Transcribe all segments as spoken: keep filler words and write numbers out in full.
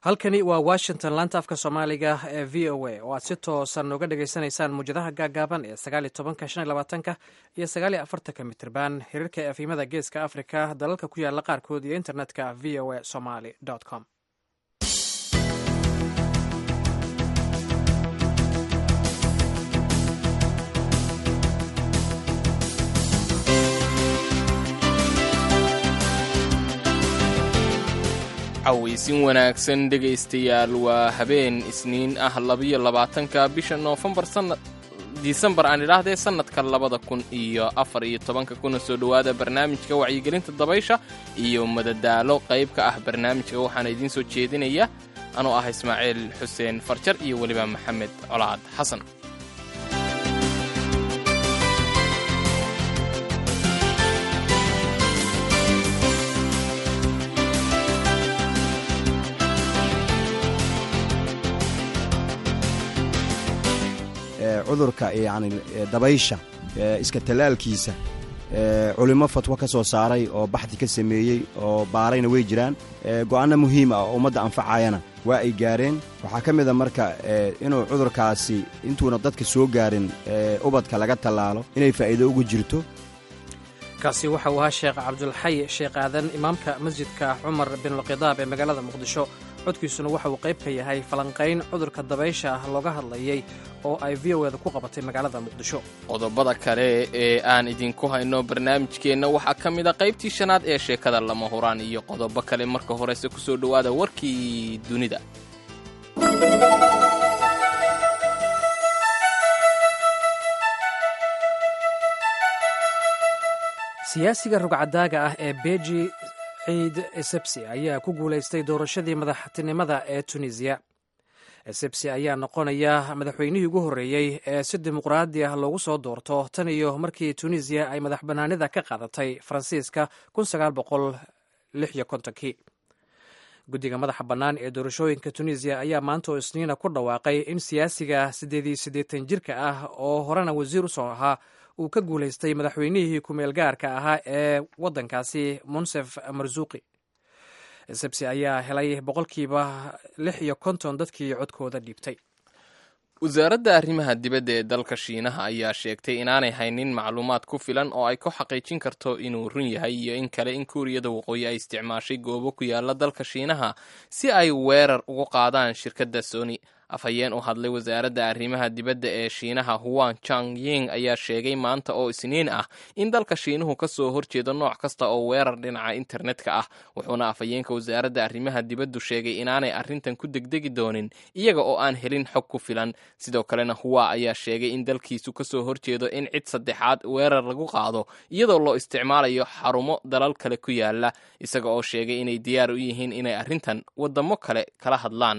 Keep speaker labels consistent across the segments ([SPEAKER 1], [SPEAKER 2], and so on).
[SPEAKER 1] halkani waa Washington laanta afka Soomaaliga ee V O A oo aad si toosan uga dhageysanaysaan muujadaha gaagaaban ee sagaal iyo tobanka shan iyo labaatanka iyo sagaal iyo afartanka mitirban xiriirka afimada geeska Afrika dalalka ku yaala qaarkood iyo internetka v o a somali dot com.
[SPEAKER 2] cawaysin wanaagsan dhegaystayaal waa habeen isniin ah labiyo labaatanka bisha Noofembar sanad Disembar aan idhaahdee sanadka labada kun iyo afar iyo tobanka kuna soo dhawaada barnaamijka wacyigelinta dabaysha iyo madadaalo qayb ka ah barnaamijka waxaan idiin soo jeedinaya anoo ah Ismaaciil Xuseen Farjar iyo waliba Maxamed Colaad Xasan.
[SPEAKER 3] cudurka yani dabaysha iska talaalkiisa culimo fatwa ka soo saaray oo baxthi ka sameeyey oo baarayna way jiraan go'aano muhiim ah oo ummadda anfacayana waa ay gaareen waxaa ka mid a marka inuu cudurkaasi intuuna dadka soo gaarin ubadka laga tallaalo inay faa'iido ugu jirto.
[SPEAKER 1] kaasi waxa uu ahaa sheekh cabdulxay sheekh aadan imaamka masjidka cumar bin alqidaab ee magaalada muqdisho. codkiisuna waxa uu qayb ka yahay falanqayn cudurka dabaysha ah looga hadlayay oo ay V O A ku qabatay magaalada muqdisho.
[SPEAKER 2] qodobada kale ee aan idinku hayno barnaamijkeenna waxaa ka mid a qaybtii shanaad ee sheekada lama huraan iyo qodobo kale. marka horese ku soo dhowaada warkii dunida.
[SPEAKER 1] siyaasiga rugcadaaga ah ee beji ciid Essebsi ayaa ku guulaystay doorashadii madaxtinimada ee Tunisia. Essebsi ayaa noqonaya madaxweynihii ugu horreeyey ee si dimuqraadi ah loogu soo doorto tan iyo markii Tunisia ay madax bannaanida ka qaadatay Faransiiska kun sagaal boqol lix iyo kontonkii. guddiga madaxa bannaan ee doorashooyinka Tunisia ayaa maanta oo Isniina ku dhawaaqay in siyaasiga siddeed iyo siddeetan jirka ah oo horena wasiir u soo ahaa uu ka guulaystay madaxweynihii ku-meel gaarka ahaa ee waddankaasi Monsef Marzuqi. Essebsi ayaa helay boqolkiiba lix iyo konton dadkii codkooda dhiibtay.
[SPEAKER 2] wasaaradda arrimaha dibadda ee dalka Shiinaha ayaa sheegtay inaanay haynin macluumaad ku filan oo ay ku xaqiijin karto inuu run yahay iyo in kale in Kuuriyada Waqooyi ay isticmaashay goobo ku yaala dalka Shiinaha si ay weerar ugu qaadaan shirkadda Sony. afhayeen u hadlay wasaaradda arrimaha dibadda ee Shiinaha Huang Changying ayaa sheegay maanta oo Isniin ah in dalka Shiinuhu ka soo horjeedo nooc kasta oo weerar dhinaca internetka ah. wuxuuna afhayeenka wasaaradda arrimaha dibaddu sheegay inaanay arrintan ku degdegi doonin iyaga oo aan helin xog ku filan. sidoo kalena Hua ayaa sheegay in dalkiisu ka soo horjeedo in cid saddexaad weerar lagu qaado iyadoo loo isticmaalayo xarumo dalal kale ku yaala, isaga oo sheegay inay diyaar u yihiin inay arrintan wadamo kale kala hadlaan.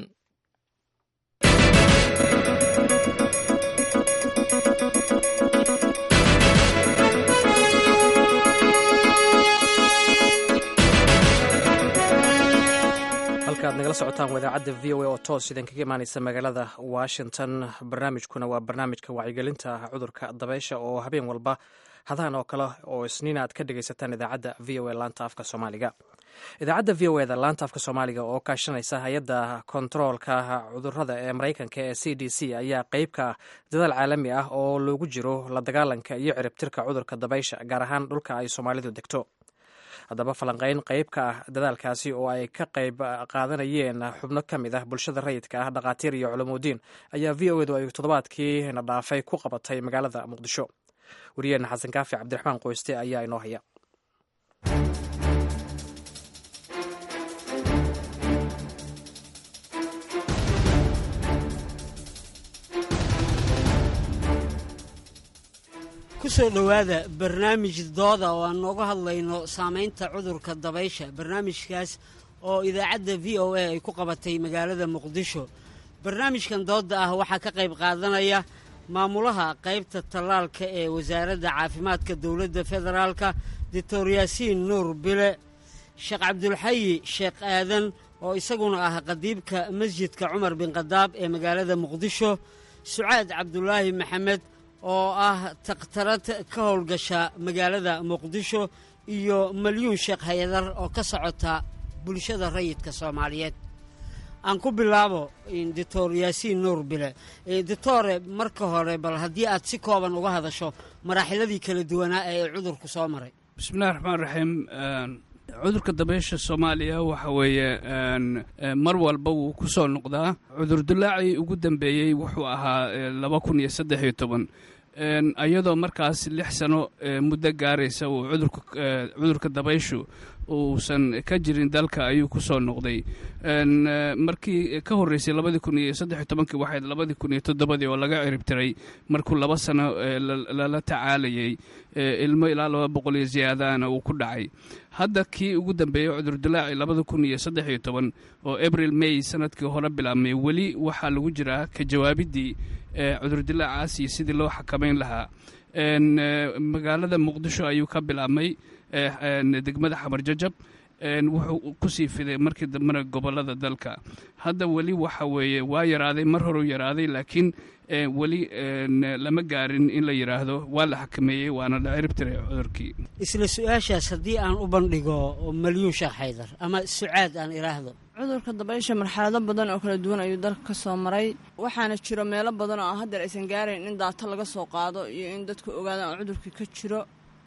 [SPEAKER 1] halkaad nagala socotaan wadaacadda V O A oo toos idin kaga imaanaysa magaalada Washington. barnaamijkuna waa barnaamijka wacyigelinta cudurka dabaysha oo habeen walba hadahan oo kale oo Isniin aad ka dhagaysataan idaacadda V O A laanta afka Soomaaliga. idaacadda V O A da laanta afka Soomaaliga oo kaashanaysa hay'adda kontaroolka cudurrada ee Mareykanka ee C D C ayaa qayb ka ah dadaal caalami ah oo loogu jiro la dagaalanka iyo ciribtirka cudurka dabaysha gaar ahaan dhulka ay Soomaalidu degto. haddaba falanqayn qayb ka ah dadaalkaasi oo ay ka qayb qaadanayeen xubno ka mid ah bulshada rayidka ah dhaqaatiir iyo culumoodiin ayaa V O A du ay toddobaadkii na dhaafay ku qabatay magaalada Muqdisho. wariyaheena xasan kaafi cabdiraxmaan qoyste ayaa inoo haya.
[SPEAKER 4] kusoo dhowaada barnaamij dooda oo aan nooga hadlayno saamaynta cudurka dabaysha. barnaamijkaas oo idaacadda V O A ay ku qabatay magaalada Muqdisho. barnaamijkan dooda ah waxaa ka qayb qaadanaya maamulaha qaybta tallaalka ee wasaaradda caafimaadka dowladda federaalka Doctor Yaasiin Nuur Bile, sheekh cabdulxayi sheekh aadan oo isaguna ah qadiibka masjidka Cumar bin Khadaab ee magaalada Muqdisho, Sucaad Cabdulaahi Maxamed oo ah takhtarad ka howlgasha magaalada Muqdisho, iyo Malyuun Sheekh Hayadar oo ka socota bulshada rayidka Soomaaliyeed. aan ku bilaabo doctor yaasiin nuur bile doctore marka hore bal haddii aad si kooban uga hadasho maraaxiladii kala duwanaa ee cudurku soo maray.
[SPEAKER 5] bismillahi raxmaan raxiim. cudurka dabaysha soomaaliya waxa weeye mar walba wuu ku soo noqdaa. cudurdilaacii ugu dambeeyey wuxuu ahaa laba kun iyo saddex iyo toban iyadoo markaas lix sano muddo gaaraysa uu cudurka dabayshu uusan ka jirin dalka ayuu ku soo noqday. markii ka horreysay labadii kun iyo saddex iyo tobankii waxayd labadii kun iyo toddobadii oo laga ciribtiray markuu laba sano lala tacaalayay ilmo ilaa laba boqol iyo ziyaadaana uu ku dhacay. hadda kii ugu dambeeyey cudurdilaaci labada kun iyo saddex iyo toban oo abril may sanadkii hore bilaabmay weli waxaa lagu jiraa ka jawaabiddii cudurdilaacaas iyo sidii loo xakamayn lahaa. magaalada muqdisho ayuu ka bilaabmay degmada xamar jajab wuxuu ku sii fiday markii dambena gobollada dalka. hadda weli waxa weeye waa yaraaday, mar horeu yaraaday, laakiin weli lama gaarin in la yidhaahdo waa la xakameeyey waana la ciribtiray cudurkii.
[SPEAKER 4] isla su-aashaas haddii aan u bandhigo malyuun sheekh xaydar ama sucaad aan idhaahdo.
[SPEAKER 6] cudurka dabaysha marxalado badan oo kala duwan ayuu dalka ka soo maray, waxaana jiro meelo badan oo haddeer aysan gaarayn in daato laga soo qaado iyo in dadku ogaadaan oo cudurkii ka jiro.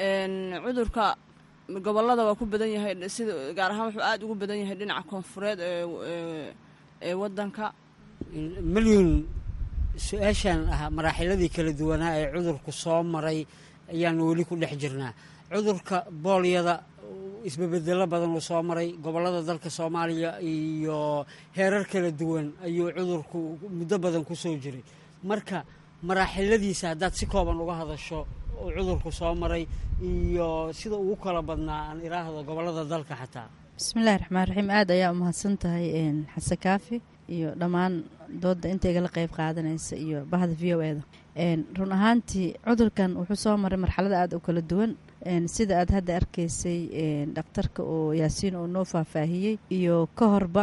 [SPEAKER 6] cudurka gobollada waa ku badan yahay, sida gaar ahaan wuxuu aada ugu badan yahay dhinaca koonfureed ee ee waddanka.
[SPEAKER 4] malyuun su-aashaan ah maraaxiladii kala duwanaa ee cudurku soo maray ayaanu weli ku dhex jirnaa. cudurka boolyada isbabedelo badan uu soo maray gobollada dalka soomaaliya iyo heerar kala duwan ayuu cudurku muddo badan ku soo jiray. marka maraaxiladiisa haddaad si kooban uga hadasho oo cudurku soo maray iyo sida ugu kala badnaa aan idhaahdo gobollada dalka xataa.
[SPEAKER 7] bismillahi raxmaan raxiim. aad ayaa umahadsan tahay xasan kaafi iyo dhammaan dooda inta igala qayb qaadanaysa iyo bahda v o eda. run ahaantii cudurkan wuxuu soo maray marxalada aada u kala duwan sida aad hadda arkaysay dhakhtarka oo yaasiin oo noo faahfaahiyey iyo ka horba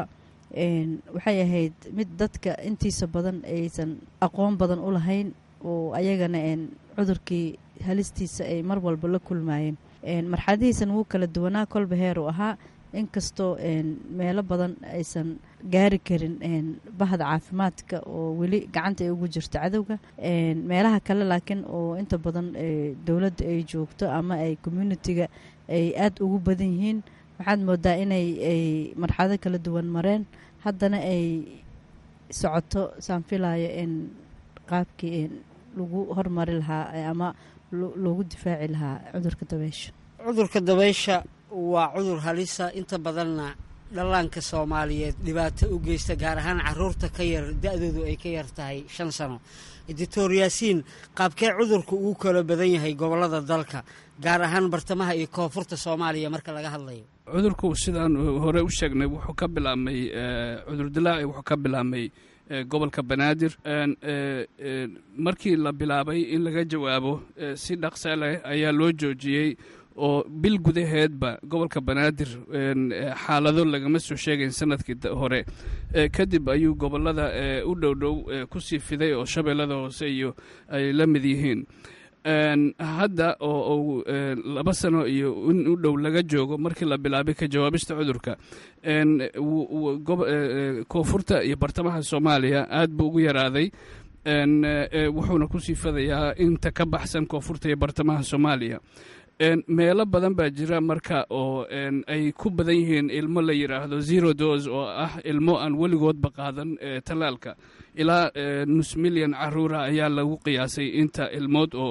[SPEAKER 7] waxay ahayd mid dadka intiisa badan aysan aqoon badan u lahayn oo ayagana cudurkii halistiisa ay mar walba la kulmaayeen. marxaladihiisan wuu kala duwanaa, kolba heer uu ahaa, inkastoo meelo badan aysan gaari karin bahda caafimaadka oo weli gacanta ay ugu jirto cadowga. meelaha kale laakiin oo inta badan dowladda ay joogto ama ay communitiga ay aada ugu badan yihiin, waxaad moodaa inay ay marxalado kala duwan mareen, haddana ay socoto saan filaayo in qaabkii lagu hormari lahaa ama loogu difaaci lahaa cudurka dabaysha.
[SPEAKER 4] cudurka dabaysha waa cudur halisa, inta badanna dhallaanka soomaaliyeed dhibaato u geysta, gaar ahaan caruurta ka yar da-doodu ay ka yar tahay shan sano. doctor yaasiin, qaabkee cudurku ugu kala badan yahay gobollada dalka, gaar ahaan bartamaha iyo koonfurta soomaaliya marka laga hadlayo?
[SPEAKER 5] cudurku sidaan hore u sheegnay wuxuu ka bilaabmay cudurdilaaci wuxuu ka bilaabmay gobolka banaadir. markii la bilaabay in laga jawaabo si dhaqsa leh ayaa loo joojiyey oo bil gudaheedba gobolka banaadir xaalado lagama soo sheegayn sanadkii hore. kadib ayuu gobollada u dhowdhow ku sii fiday oo shabeellada hoose iyo ay la mid yihiin. hadda oo laba sano iyo in u dhow laga joogo markii la bilaabay ka jawaabista cudurka, koonfurta iyo bartamaha soomaaliya aad buu ugu yaraaday, wuxuuna ku sii fadayaa inta ka baxsan koonfurta iyo bartamaha soomaaliya. meelo badan baa jira marka oo ay ku badan yihiin ilmo la yidhaahdo zero dose oo ah ilmo aan weligoodba qaadan tallaalka. ilaa nus milyan caruura ayaa lagu qiyaasay inta ilmood oo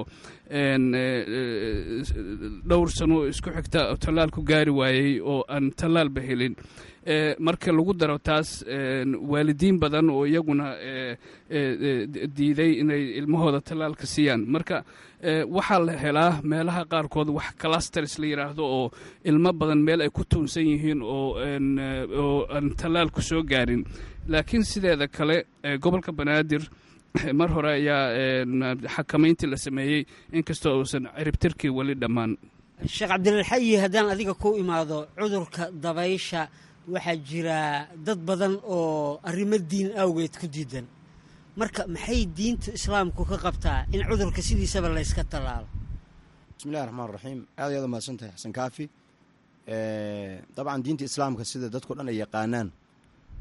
[SPEAKER 5] dhowr sano isku xigta tallaal ku gaari waayey oo aan tallaalba helin. marka lagu daro taas waalidiin badan oo iyaguna diiday inay ilmahooda tallaalka siiyaan. marka waxaa la helaa meelaha qaarkood wax clusters la yidhaahdo oo ilmo badan meel ay ku tuunsan yihiin oo aan tallaalku soo gaarin. laakiin sideeda kale gobolka banaadir mar hore ayaa xakamayntii la sameeyey inkastoo uusan ciribtirkii weli dhammaan.
[SPEAKER 4] sheekh cabdilxayi, haddaan adiga ku imaado, cudurka dabaysha waxaa jira dad badan oo arrimo diin awgeed ku diidan. marka maxay diinta islaamku ka qabtaa in cudurka sidiisaba layska tallaalo?
[SPEAKER 3] bismillahi raxmaan raxiim. aad ayaad umahadsan tahay xasan kaafi. dabcan diinta islaamka sida dadko dhan ay yaqaanaan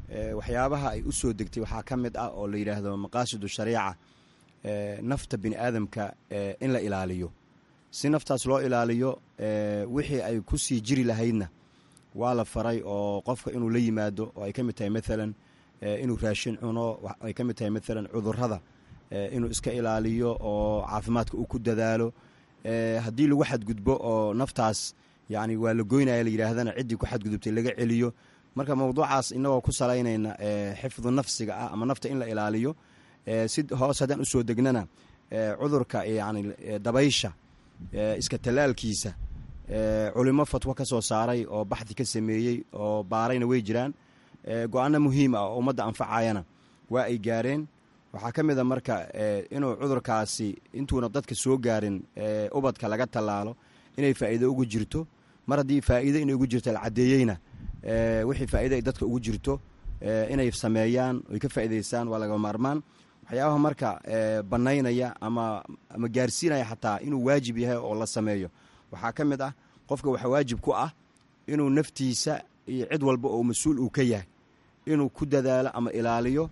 [SPEAKER 3] waxyaabaha ay u soo degtay waxaa ka mid ah oo la yidhaahdo maqaasidu shariica nafta bini aadamka in la ilaaliyo. si naftaas loo ilaaliyo wixii ay ku sii jiri lahaydna waa la faray oo qofka inuu la yimaado oo ay ka mid tahay maalan inuu raashin cuno, ay ka mid tahay maalan cudurrada inuu iska ilaaliyo oo caafimaadka uu ku dadaalo. haddii lagu xadgudbo oo naftaas yani waa la goynaya la yidhaahdana ciddii ku xadgudubtay laga celiyo. marka mawduucaas inagoo ku salaynayna xifdu nafsiga ah ama nafta in la ilaaliyo, si hoos haddaan usoo degnana cudurka yani dabaysha iska tallaalkiisa culimo fatwo ka soo saaray oo baxdi ka sameeyey oo baarayna way jiraan. go-aano muhiim ah oo ummadda anfacayana waa ay gaareen. waxaa ka mid a marka inuu cudurkaasi intuuna dadka soo gaarin ubadka laga tallaalo inay faa'iido ugu jirto. mar haddii faa'iido inay ugu jirto la caddeeyeyna wixii faa'iido ay dadka ugu jirto inay sameeyaan oy ka faa'iidaystaan waa laga maarmaan. waxyaabaha marka bannaynaya ama ama gaarsiinaya xataa inuu waajib yahay oo la sameeyo waxaa ka mid ah qofka waxaa waajib ku ah inuu naftiisa iyo cid walba oo mas-uul uu ka yahay inuu ku dadaalo ama ilaaliyo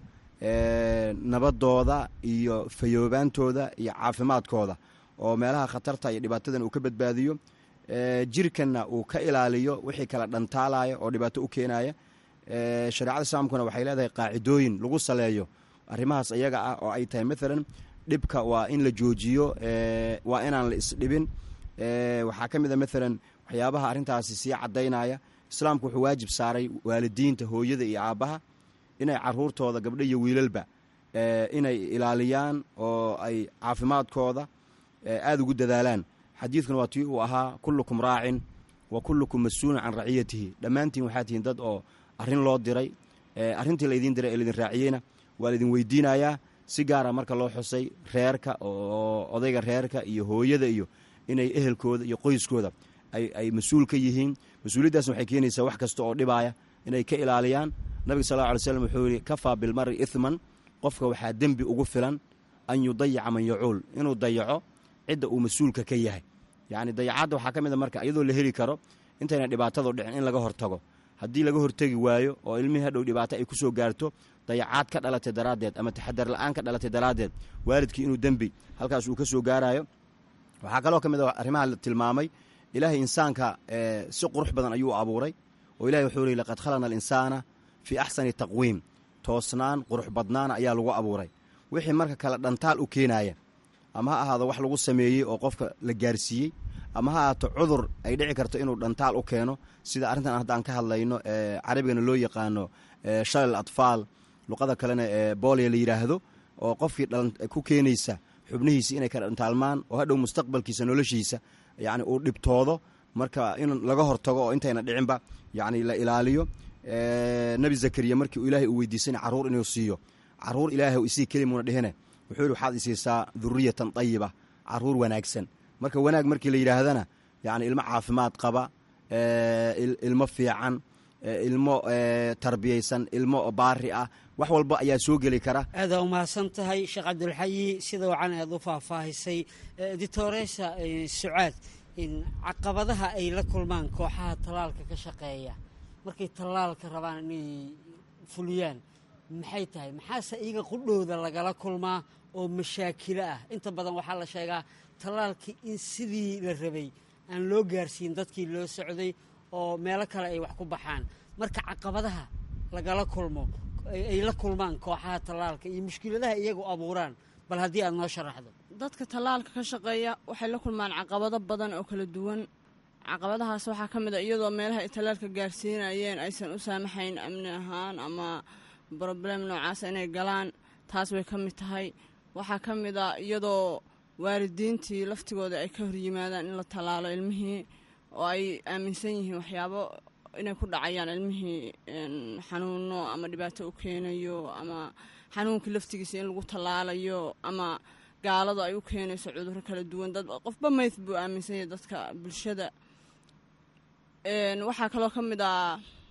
[SPEAKER 3] nabadooda iyo fayoobaantooda iyo caafimaadkooda, oo meelaha khatarta iyo dhibaatadan uu ka badbaadiyo, jirkanna uu ka ilaaliyo wixii kala dhantaalaya oo dhibaato u keenaya. shareecada islaamkuna waxay leedahay qaacidooyin lagu saleeyo arrimahaas iyaga ah oo ay tahay maalan dhibka waa in la joojiyo, waa inaan la isdhibin. waxaa ka mid a maalan waxyaabaha arrintaasi sii caddaynaya islaamku wuxuu waajib saaray waalidiinta, hooyada iyo aabbaha inay caruurtooda gabdho iyo wiilalba inay ilaaliyaan oo ay caafimaadkooda aada ugu dadaalaan. xadiidkuna waa tii uu ahaa kullukum raacin wa kullukum mas-uulun can raciyatihi. dhammaantiin waxaa tihiin dad oo arrin loo diray, arrintii laydin diray ee laydin raaciyeyna waa laydin weydiinayaa. si gaara marka loo xusay reerka oo odayga reerka iyo hooyada iyo inay ehelkooda iyo qoyskooda ay mas-uul ka yihiin. mas-uuliyaddaasna waxay keenaysaa wax kasta oo dhibaaya inay ka ilaaliyaan. nabiga sal lla alay slam wuxuu yihi kafaa bilmari ithman, qofka waxaa dembi ugu filan an yudayica man yacuul, inuu dayaco cidda uu mas-uulka ka yahay. yacni dayacadda waxaa ka mid a marka iyadoo la heli karo intayna dhibaatadu dhicin in laga hortago. haddii laga hortegi waayo oo ilmihii hadhow dhibaato ay ku soo gaarto dayacaad ka dhalatay daraaddeed ama taxadar la'aan ka dhalatay daraaddeed waalidkii inuu dembi halkaas uu ka soo gaarayo. waxaa kaloo ka mid a arrimaha la tilmaamay ilaahay insaanka si qurux badan ayuu abuuray oo ilahay wuxuu leey laqad khalaqna alinsaana fii axsani taqwiim, toosnaan qurux badnaana ayaa lagu abuuray. wixii marka kale dhantaal u keenaya ama ha ahaado wax lagu sameeyey oo qofka la gaarsiiyey ama ha ahaato cudur ay dhici karto inuu dhantaal u keeno, sida arrintan haddaan ka hadlayno carabigana loo yaqaano shalal atfaal, luqada kalena boolya la yidhaahdo, oo qofkii ku keenaysa xubnihiisa inay kala dhantaalmaan oo hadhow mustaqbalkiisa noloshiisa yacni uu dhibtoodo. marka in laga hortago oo intayna dhicinba yacni la ilaaliyo. nebi zakariya markii uu ilaahay uu weydiisana carruur inuu siiyo, carruur ilaahay isii kelimuuna dhehene wuxuu yihi waxaad isiisaa duriyatan tayiba, carruur wanaagsan. marka wanaag markii la yidhaahdana yacni ilmo caafimaad qaba, ilmo fiican, ilmo tarbiyaysan, ilmo baari ah, wax walba ayaa soo geli kara.
[SPEAKER 4] aada umahadsan tahay sheekh cabdulxayi, sida wacan aad u faahfaahisay. dictoresa sucaad, caqabadaha ay la kulmaan kooxaha tallaalka ka shaqeeya markay tallaalka rabaan inay fuliyaan maxay tahay? maxaase iyaga qudhooda lagala kulmaa oo mashaakilo ah? inta badan waxaa la sheegaa tallaalkii in sidii la rabay aan loo gaarsiin dadkii loo socday oo meelo kale ay wax ku baxaan. marka caqabadaha lagala kulmo ay la kulmaan kooxaha tallaalka iyo mushkiladaha iyagu abuuraan, bal haddii aad noo sharaxdo.
[SPEAKER 6] dadka tallaalka ka shaqeeya waxay la kulmaan caqabado badan oo kala duwan. caqabadahaas waxaa ka mid a iyadoo meelaha ay tallaalka gaarsiinayeen aysan u saamaxayn amni ahaan ama broblem noocaasa inay galaan, taas way ka mid tahay. waxaa ka mid a iyadoo waalidiintii laftigooda ay ka hor yimaadaan in la tallaalo ilmihii oo ay aaminsan yihiin waxyaabo inay ku dhacayaan ilmihii xanuuno ama dhibaato u keenayo ama xanuunkii laftigiisa in lagu tallaalayo ama gaaladu ay u keenayso cudurro kala duwan. dad qofba mayth buu aaminsan yahay dadka bulshada. waxaa kaloo ka mid a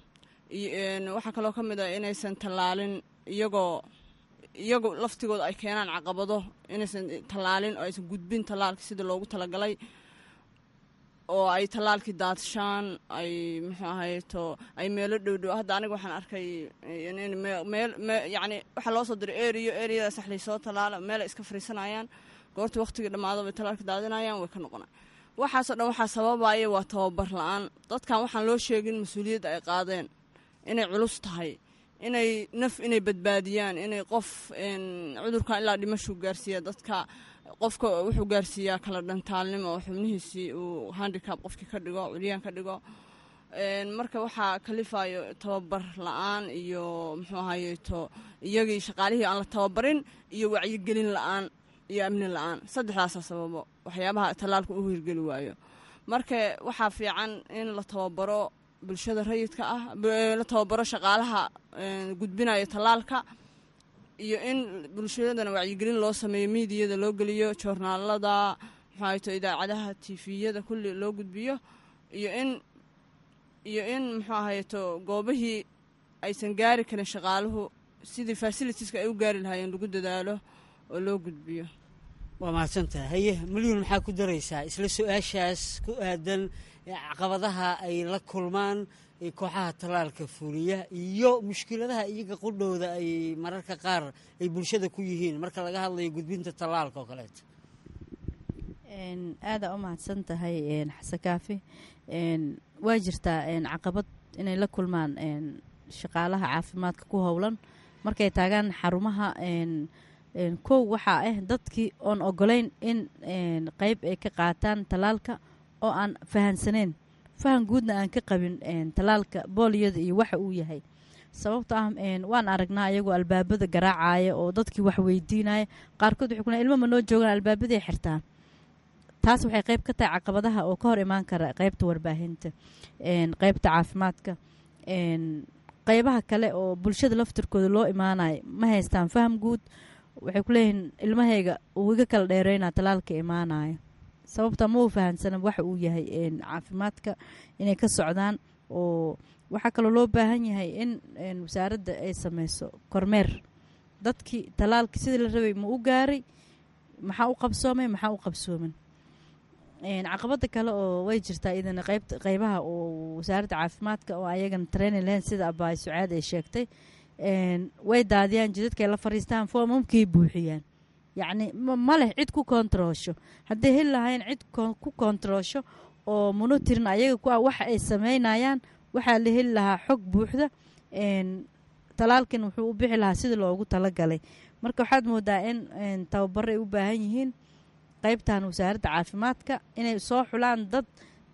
[SPEAKER 6] waxaa kaloo ka mid a inaysan tallaalin iyagoo iyagu laftigooda ay keenaan caqabado inaysan tallaalin oo aysan gudbin tallaalka sida loogu talagalay oo ay tallaalkii daadshaan ay muxuu ahayto ay meelo dhowdhow hadda aniga waxaan arkay meel yacni waxaa loo soo diray eriyo eriyadaas wax laysoo tallaala meel ay iska fariisanayaan goorta waqtigii dhammaado bay tallaalka daadinayaan way ka noqonaan waxaasoo dhan waxaa sababaya waa tababar la-aan dadkan waxaan loo sheegin mas-uuliyadda ay qaadeen inay culus tahay inay naf inay badbaadiyaan inay qof cudurkan ilaa dhimashuu gaarsiiya dadka qofka wuxuu gaarsiiyaa kala dhantaalnimo oo xubnihiisii uu handicab qofkii ka dhigo curyaan ka dhigo marka waxaa kalifayo tababar la-aan iyo muxuu ahayeto iyagii shaqaalihii aan la tababarin iyo wacyigelin la-aan iyo amni la-aan saddexdaasa sababo waxyaabaha tallaalka u hirgeli waayo marka waxaa fiican in la tababaro bulshada rayidka ah la tababaro shaqaalaha gudbinayo tallaalka iyo in bulshadana wacyigelin loo sameeyo miidiyada loo geliyo joornaalada maxaato idaacadaha tifiyada kulli loo gudbiyo iyo in iyo in muxuu ahayeto goobihii aysan gaari karin shaqaaluhu sidii fasilitieska ay u gaari lahaayeen lagu dadaalo oo loo gudbiyo
[SPEAKER 4] waa mahadsantaha haye milyuun maxaa ku daraysaa isla su-aashaas ku aadan caqabadaha ay la kulmaan kooxaha tallaalka fuliya iyo mushkiladaha iyaga qudhowda ay mararka qaar ay bulshada ku yihiin marka laga hadlayo gudbinta tallaalka oo kaleeto
[SPEAKER 7] aadaa u mahadsan tahay xasan kaafi waa jirtaa caqabad inay la kulmaan shaqaalaha caafimaadka ku howlan markay taagaan xarumaha kow waxaa ah dadkii oon ogolayn in qeyb ay ka qaataan tallaalka oo aan fahansaneyn fahan guudna aan ka qabin tallaalka booliyada iyo waxa uu yahay sababto ah waan aragnaa ayagoo albaabada garaacaya oo dadkii wax weydiinaya qaarkood waxay ku ilmo ma noo joogaan albaabaday xirtaan taas waxay qeyb ka tahay caqabadaha oo ka hor imaan kara qeybta warbaahinta qeybta caafimaadka qeybaha kale oo bulshada laftirkooda loo imaanayo ma haystaan faham guud waxay ku leeyihiin ilmahayga uu iga kala dheereynaa tallaalka imaanayo sababta ma uu fahansana waxa uu yahay caafimaadka inay ka socdaan oo waxaa kaloo loo baahan yahay in wasaaradda ay sameyso kormeer dadkii tallaalka sidii la rabay ma u gaaray maxaa u qabsoomay maxaa u qabsoomin caqabada kale oo way jirtaa idana qeybt qeybaha oo wasaaradda caafimaadka oo ayagana training lahayn sida abaay sucaad ay sheegtay way daadiyaan jidadkay la fariistaan foomamkay buuxiyaan yacni ma leh cid ku kontaroosho hadday heli lahayn cid ku kontaroosho oo monitorin ayaga ku ah waxa ay sameynayaan waxaa la heli lahaa xog buuxda talaalkan wuxuu u bixi lahaa sida loogu talagalay marka waxaad moodaa in tababaro ay u baahan yihiin qeybtan wasaaradda caafimaadka inay soo xulaan dad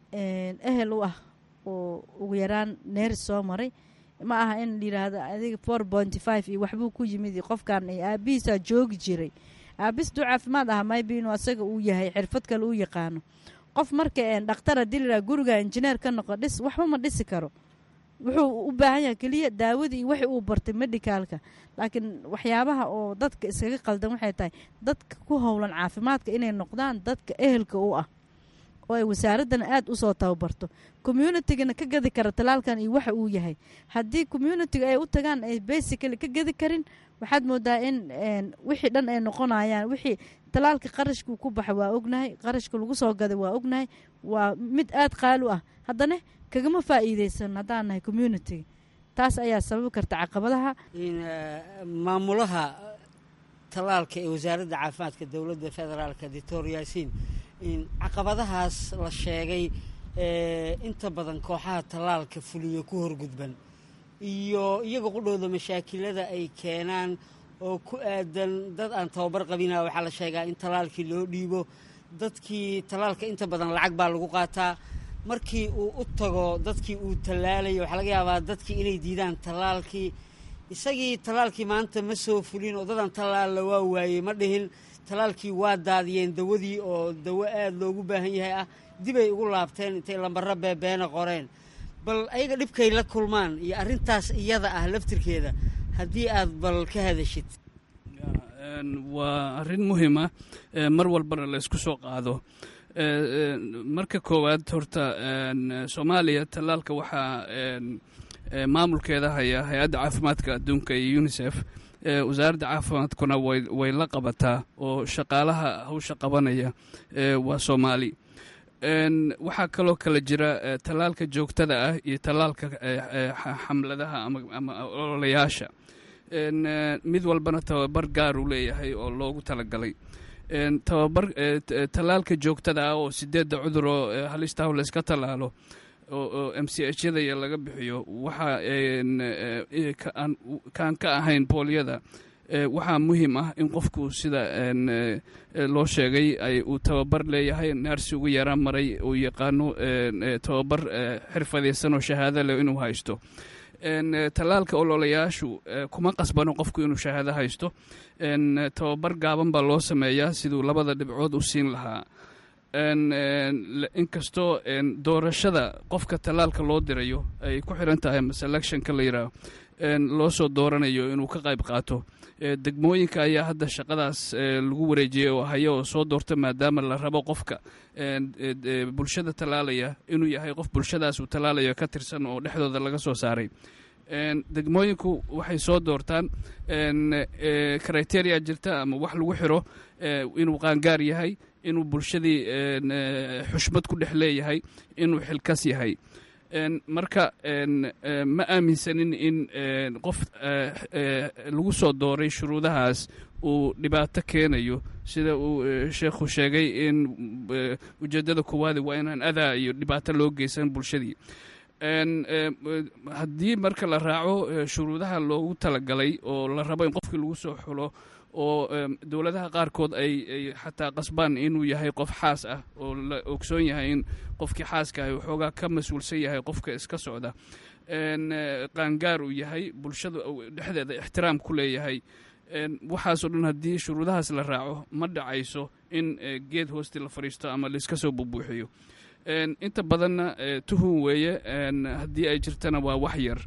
[SPEAKER 7] ehel u ah oo ugu yaraan neeris soo maray ma aha in layidhaahdo adiga four pointy five iyo waxbuu ku yimid iyo qofkan iyo aabihiisaa joogi jiray aabis duu caafimaad ah maybe inuu asaga uu yahay xirfad kale u yaqaano qof marka dhakhtar haddii layidhaha guriga injineer ka noqo dhis waxba ma dhisi karo wuxuu u baahan yahay keliya daawadii iyo wixii uu bartay medicaalka laakiin waxyaabaha oo dadka iskaga qaldan waxay tahay dadka ku howlan caafimaadka inay noqdaan dadka ehelka u ah oo ay wasaaraddana aada usoo tababarto communitygana ka gadi kara talaalkan iyo waxa uu yahay haddii communitiga ay u tagaan ay basically ka gadi karin waxaad moodaa in wixii dhan ay noqonayaan wixii talaalka qarashkuu ku baxa waa ognahay qarashka lagu soo gaday waa ognahay waa mid aada qaali u ah haddana kagama faa'iideysan haddaan nahay communitiga taas ayaa sababi karta caqabadaha
[SPEAKER 4] maamulaha talaalka ee wasaaradda caafimaadka dowladda federaalka doctor yaasiin caqabadahaas la sheegay inta badan kooxaha talaalka fuliyo ku horgudban iyo iyaga qudhowda mashaakilada ay keenaan oo ku aadan dad aan tababar qabina waxaa la sheegaa in talaalkii loo dhiibo dadkii talaalka inta badan lacag baa lagu qaataa markii uu u tago dadkii uu tallaalayo waxaa laga yaabaa dadkii inay diidaan tallaalkii isagii tallaalkii maanta ma soo fulin oo dadan tallaalla waa waayey ma dhihin tallaalkii waa daadiyeen dawadii oo dawo aada loogu baahan yahay ah dibay ugu laabteen intay lambaro beebeena qoreen bal ayaga dhibkay la kulmaan iyo arrintaas iyada ah laftirkeeda haddii aad bal ka hadashid
[SPEAKER 5] waa arrin muhiima mar walbana la isku soo qaado marka koowaad horta soomaaliya tallaalka waxaa maamulkeeda haya hay-adda caafimaadka adduunka iyo unisef wasaaradda caafimaadkuna way la qabataa oo shaqaalaha hawsha qabanaya waa soomaali waxaa kaloo kala jira tallaalka joogtada ah iyo tallaalka xamladaha ama ololayaasha. mid walbana tababar gaar uu leeyahay oo loogu talagalay. tababar tallaalka joogtada ah oo sideedda cuduroo halistaah layska tallaalo oo m c h yada laga bixiyo waxa kaan ka ahayn boolyada waxaa muhiim ah in qofku sida loo sheegay uu tababar leeyahay, naarsi ugu yaraan maray, uu yaqaano tababar xirfadaysan oo shahaado leh inuu haysto. tallaalka ololayaashu kuma qasbano qofku inuu shahaado haysto. tababar gaaban baa loo sameeyaa siduu labada dhibcood u siin lahaa. inkastoo doorashada qofka tallaalka loo dirayo ay ku xiran tahay selectionka la yidhaaho loo soo dooranayo inuu ka qayb qaato. degmooyinka ayaa hadda shaqadaas lagu wareejiyey oo haya oo soo doorta, maadaama la rabo qofka bulshada tallaalaya inuu yahay qof bulshadaas uu tallaalayo ka tirsan oo dhexdooda laga soo saaray. degmooyinku waxay soo doortaan criteria jirta ama wax lagu xiro inuu qaangaar yahay, inuu bulshadii xushmad ku dhex leeyahay, inuu xilkas yahay. marka ma aaminsanin in qof lagu soo dooray shuruudahaas uu dhibaato keenayo, sida uu sheekhu sheegay in ujeeddada koowaadi waa inaan adaa iyo dhibaato loo geysan bulshadii. haddii marka la raaco shuruudaha loogu talagalay oo la rabo in qofkii lagu soo xulo oo dowladaha qaarkood ay xataa qasbaan inuu yahay qof xaas ah oo la ogsoon yahay in qofkii xaaska ah waxoogaa ka mas-uulsan yahay qofka iska socda, qaangaar uu yahay, bulshada dhexdeeda ixtiraam ku leeyahay. waxaasoo dhan haddii shuruudahaas la raaco ma dhacayso in geed hoosti la fadhiisto ama laiska soo bubuuxiyo. inta badanna tuhun weeye, haddii ay jirtana waa wax yar.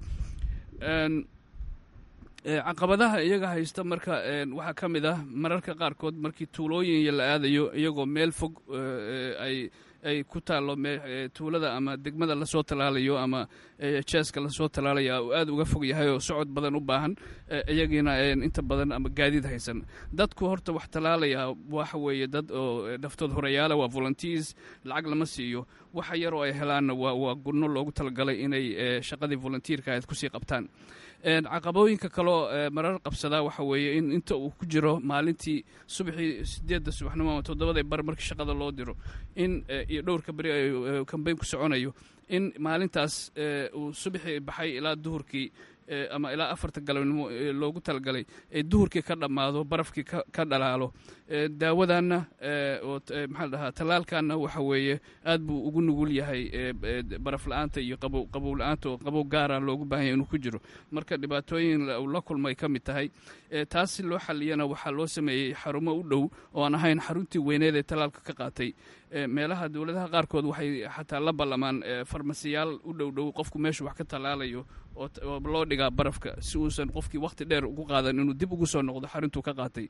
[SPEAKER 5] caqabadaha iyaga haysta marka waxaa ka mid ah mararka qaarkood markii tuulooyin la aadayo iyagoo meel fog ay ay ku taallo tuulada ama degmada lasoo tallaalayo ama jeeska lasoo tallaalaya uu aad uga fog yahay oo socod badan u baahan, iyagiina inta badan ama gaadiid haysan. dadku horta wax tallaalaya waxa weeye dad oo naftood horayaala, waa volunteers, lacag lama siiyo. waxa yar oo ay helaanna waa gunno loogu talagalay inay shaqadii volunteerka aad kusii qabtaan. caqabooyinka kaloo marar qabsadaa waxa weeye in inta uu ku jiro maalintii subaxii sideedda subaxnimo ama toddobada bar markii shaqada loo diro in iyo dhowrka beri ay kambaynku soconayo, in maalintaas uu subaxii baxay ilaa duhurkii ama ilaa afarta galabnimo loogu talagalay ay duhurkii ka dhammaado, barafkii ka dhalaalo. daawadanna oo maxaa la dhahaa tallaalkanna waxa weeye aad buu ugu nugul yahay baraf la-aanta iyo qabow qabow la-aanta oo qabow gaara loogu baahan yahay inuu ku jiro. marka dhibaatooyin la kulmay ka mid tahay. taas si loo xaliyana waxaa loo sameeyey xarumo u dhow oo aan ahayn xaruntii weyneed ee tallaalka ka qaatay. meelaha dowladaha qaarkood waxay xataa la ballamaan farmasiyaal u dhow dhow qofku meeshu wax ka tallaalayo oo loo dhigaa barafka si uusan qofkii wakhti dheer ugu qaadan inuu dib ugu soo noqdo xaruntuu ka qaatay.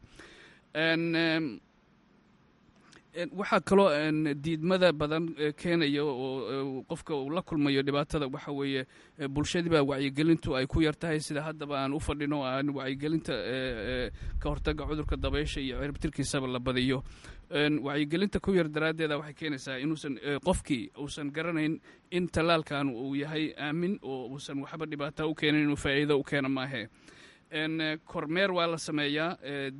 [SPEAKER 5] waxaa kaloo diidmada badan keenaya oo qofka uu la kulmayo dhibaatada waxa weeye bulshadiibaa wacyigelintu ay ku yar tahay, sida haddaba aan u fadhino aan wacyigelinta ka hortaga cudurka dabaysha iyo ciribtirkiisaba la badiyo. wacyigelinta ku yar daraaddeeda waxay keenaysaa inuusan qofkii uusan garanayn in tallaalkan uu yahay aamin oo uusan waxba dhibaato u keenin, inuu faa'iido u keena maahe. kormeer waa la sameeyaa.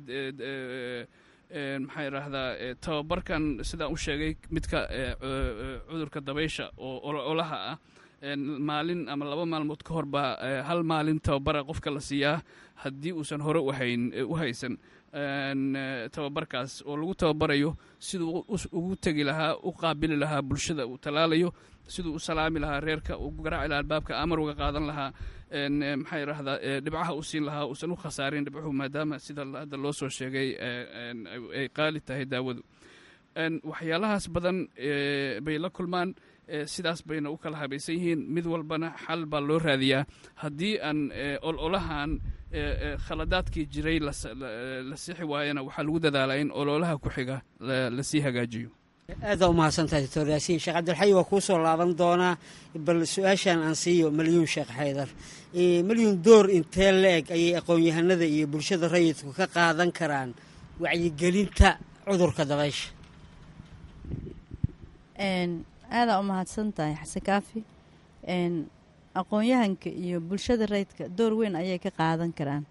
[SPEAKER 5] maxaa idhaahdaa tababarkan sidaan u sheegay midka cudurka dabaysha oo olaha ah maalin ama laba maalmood ka hor baa hal maalin tababara qofka la siiyaa haddii uusan hore u haysan tababarkaas oo lagu tababarayo siduu ugu tegi lahaa, u qaabili lahaa bulshada uu tallaalayo, siduu u salaami lahaa reerka, ugu garaaci lahaa albaabka, amar uga qaadan lahaa, maxaa idhaahdaa dhibcaha u siin lahaa, uusan u khasaarin dhibcuhu maadaama sida hadda loo soo sheegay ay qaali tahay daawadu. waxyaalahaas badan bay la kulmaan, sidaas bayna u kala habaysan yihiin. mid walbana xal baa loo raadiyaa. haddii aan ololahan khaladaadkii jiray la sixi waayana waxaa lagu dadaalaa in ololaha ku xiga lasii hagaajiyo.
[SPEAKER 4] aada u mahadsantahay doctor yaasiin. sheekh cabdilxayi waa kuu soo laaban doonaa, bal su-aashaan aan siiyo malyuun sheekh xaydar. malyuun, door intee la-eg ayay aqoon-yahanada iyo bulshada rayidku ka qaadan karaan wacyigelinta cudurka dabaysha?
[SPEAKER 7] aadaa u mahadsan tahay xasan kaafi. aqoon-yahanka iyo bulshada rayidka door weyn ayay ka qaadan karaan.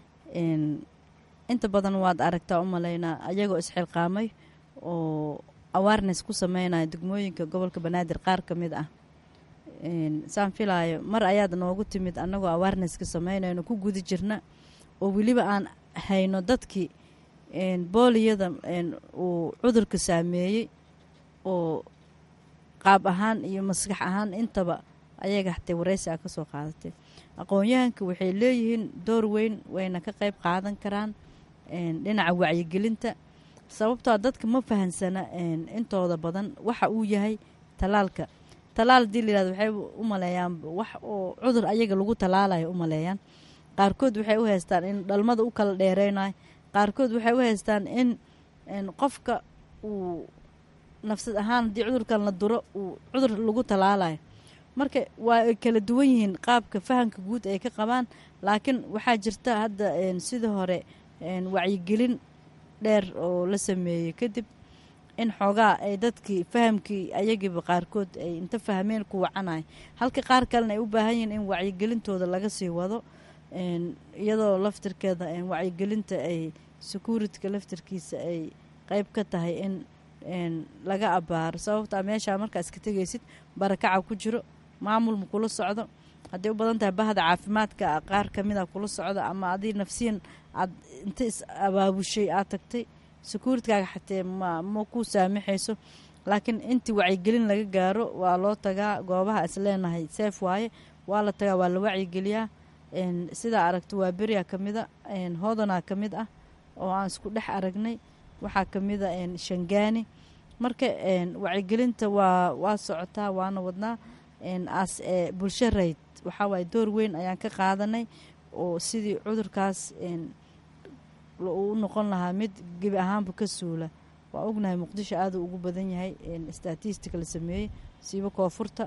[SPEAKER 7] inta badan waad aragtaa u malaynaa ayagoo isxilqaamay oo awaarnes ku sameynaya degmooyinka gobolka banaadir qaar ka mid ah. saan filaayo mar ayaad noogu timid annagoo awaarneska sameynayno ku guda jirna oo weliba aan hayno dadkii booliyada uu cudurka saameeyey oo qaab ahaan iyo maskax ahaan intaba ayaga hatee waraysi a ka soo qaadatay. aqoon-yahanka waxay leeyihiin door weyn wayna ka qayb qaadan karaan dhinaca wacyigelinta sababtoo dadka ma fahansana intooda badan waxa uu yahay talaalka. talaal hadii la yihahdo waxay u maleeyaan wax oo cudur ayaga lagu talaalayo u maleeyaan. qaarkood waxay u haystaan in dhalmada u kala dheereynayo, qaarkood waxay u haystaan in qofka uu nafsad ahaan haddii cudurkan la duro uu cudur lagu talaalayo. marka waa ay kala duwan yihiin qaabka fahamka guud ay ka qabaan, laakiin waxaa jirta hadda sidii hore wacyigelin dheer oo la sameeyey kadib in xoogaa ay dadkii fahamkii ayagiiba qaarkood ay inta fahmeen ku wacanayo, halka qaar kalena ay u baahan yihiin in wacyigelintooda laga sii wado iyadoo laftirkeeda wacyigelinta ay securityka laftirkiisa ay qayb ka tahay in laga abaaro. sababtaa meeshaa markaa iska tegaysid barakaca ku jiro, maamul ma kula socdo, hadday u badan tahay bahda caafimaadka qaar ka mid a kula socdo ama adii nafsiyan aad inta is abaabushay aad tagtay securitkaaga xatee ma ma ku saamaxayso. laakiin intii wacyigelin laga gaaro waa loo tagaa goobaha is leenahay seef waaye, waa la tagaa waa la wacyigeliyaa. sidaa aragto waa beriya ka mida, hoodanaa ka mid ah oo aan isku dhex aragnay, waxaa ka mida shangaani. marka wacyigelinta waa waa socotaa waana wadnaa. as bulsho rayd waxaa waaye door weyn ayaan ka qaadanay oo sidii cudurkaas uu noqon lahaa mid gebi ahaanba ka suula. waa ognahay muqdisho aaduu ugu badan yahay statistika la sameeyey siiba koonfurta.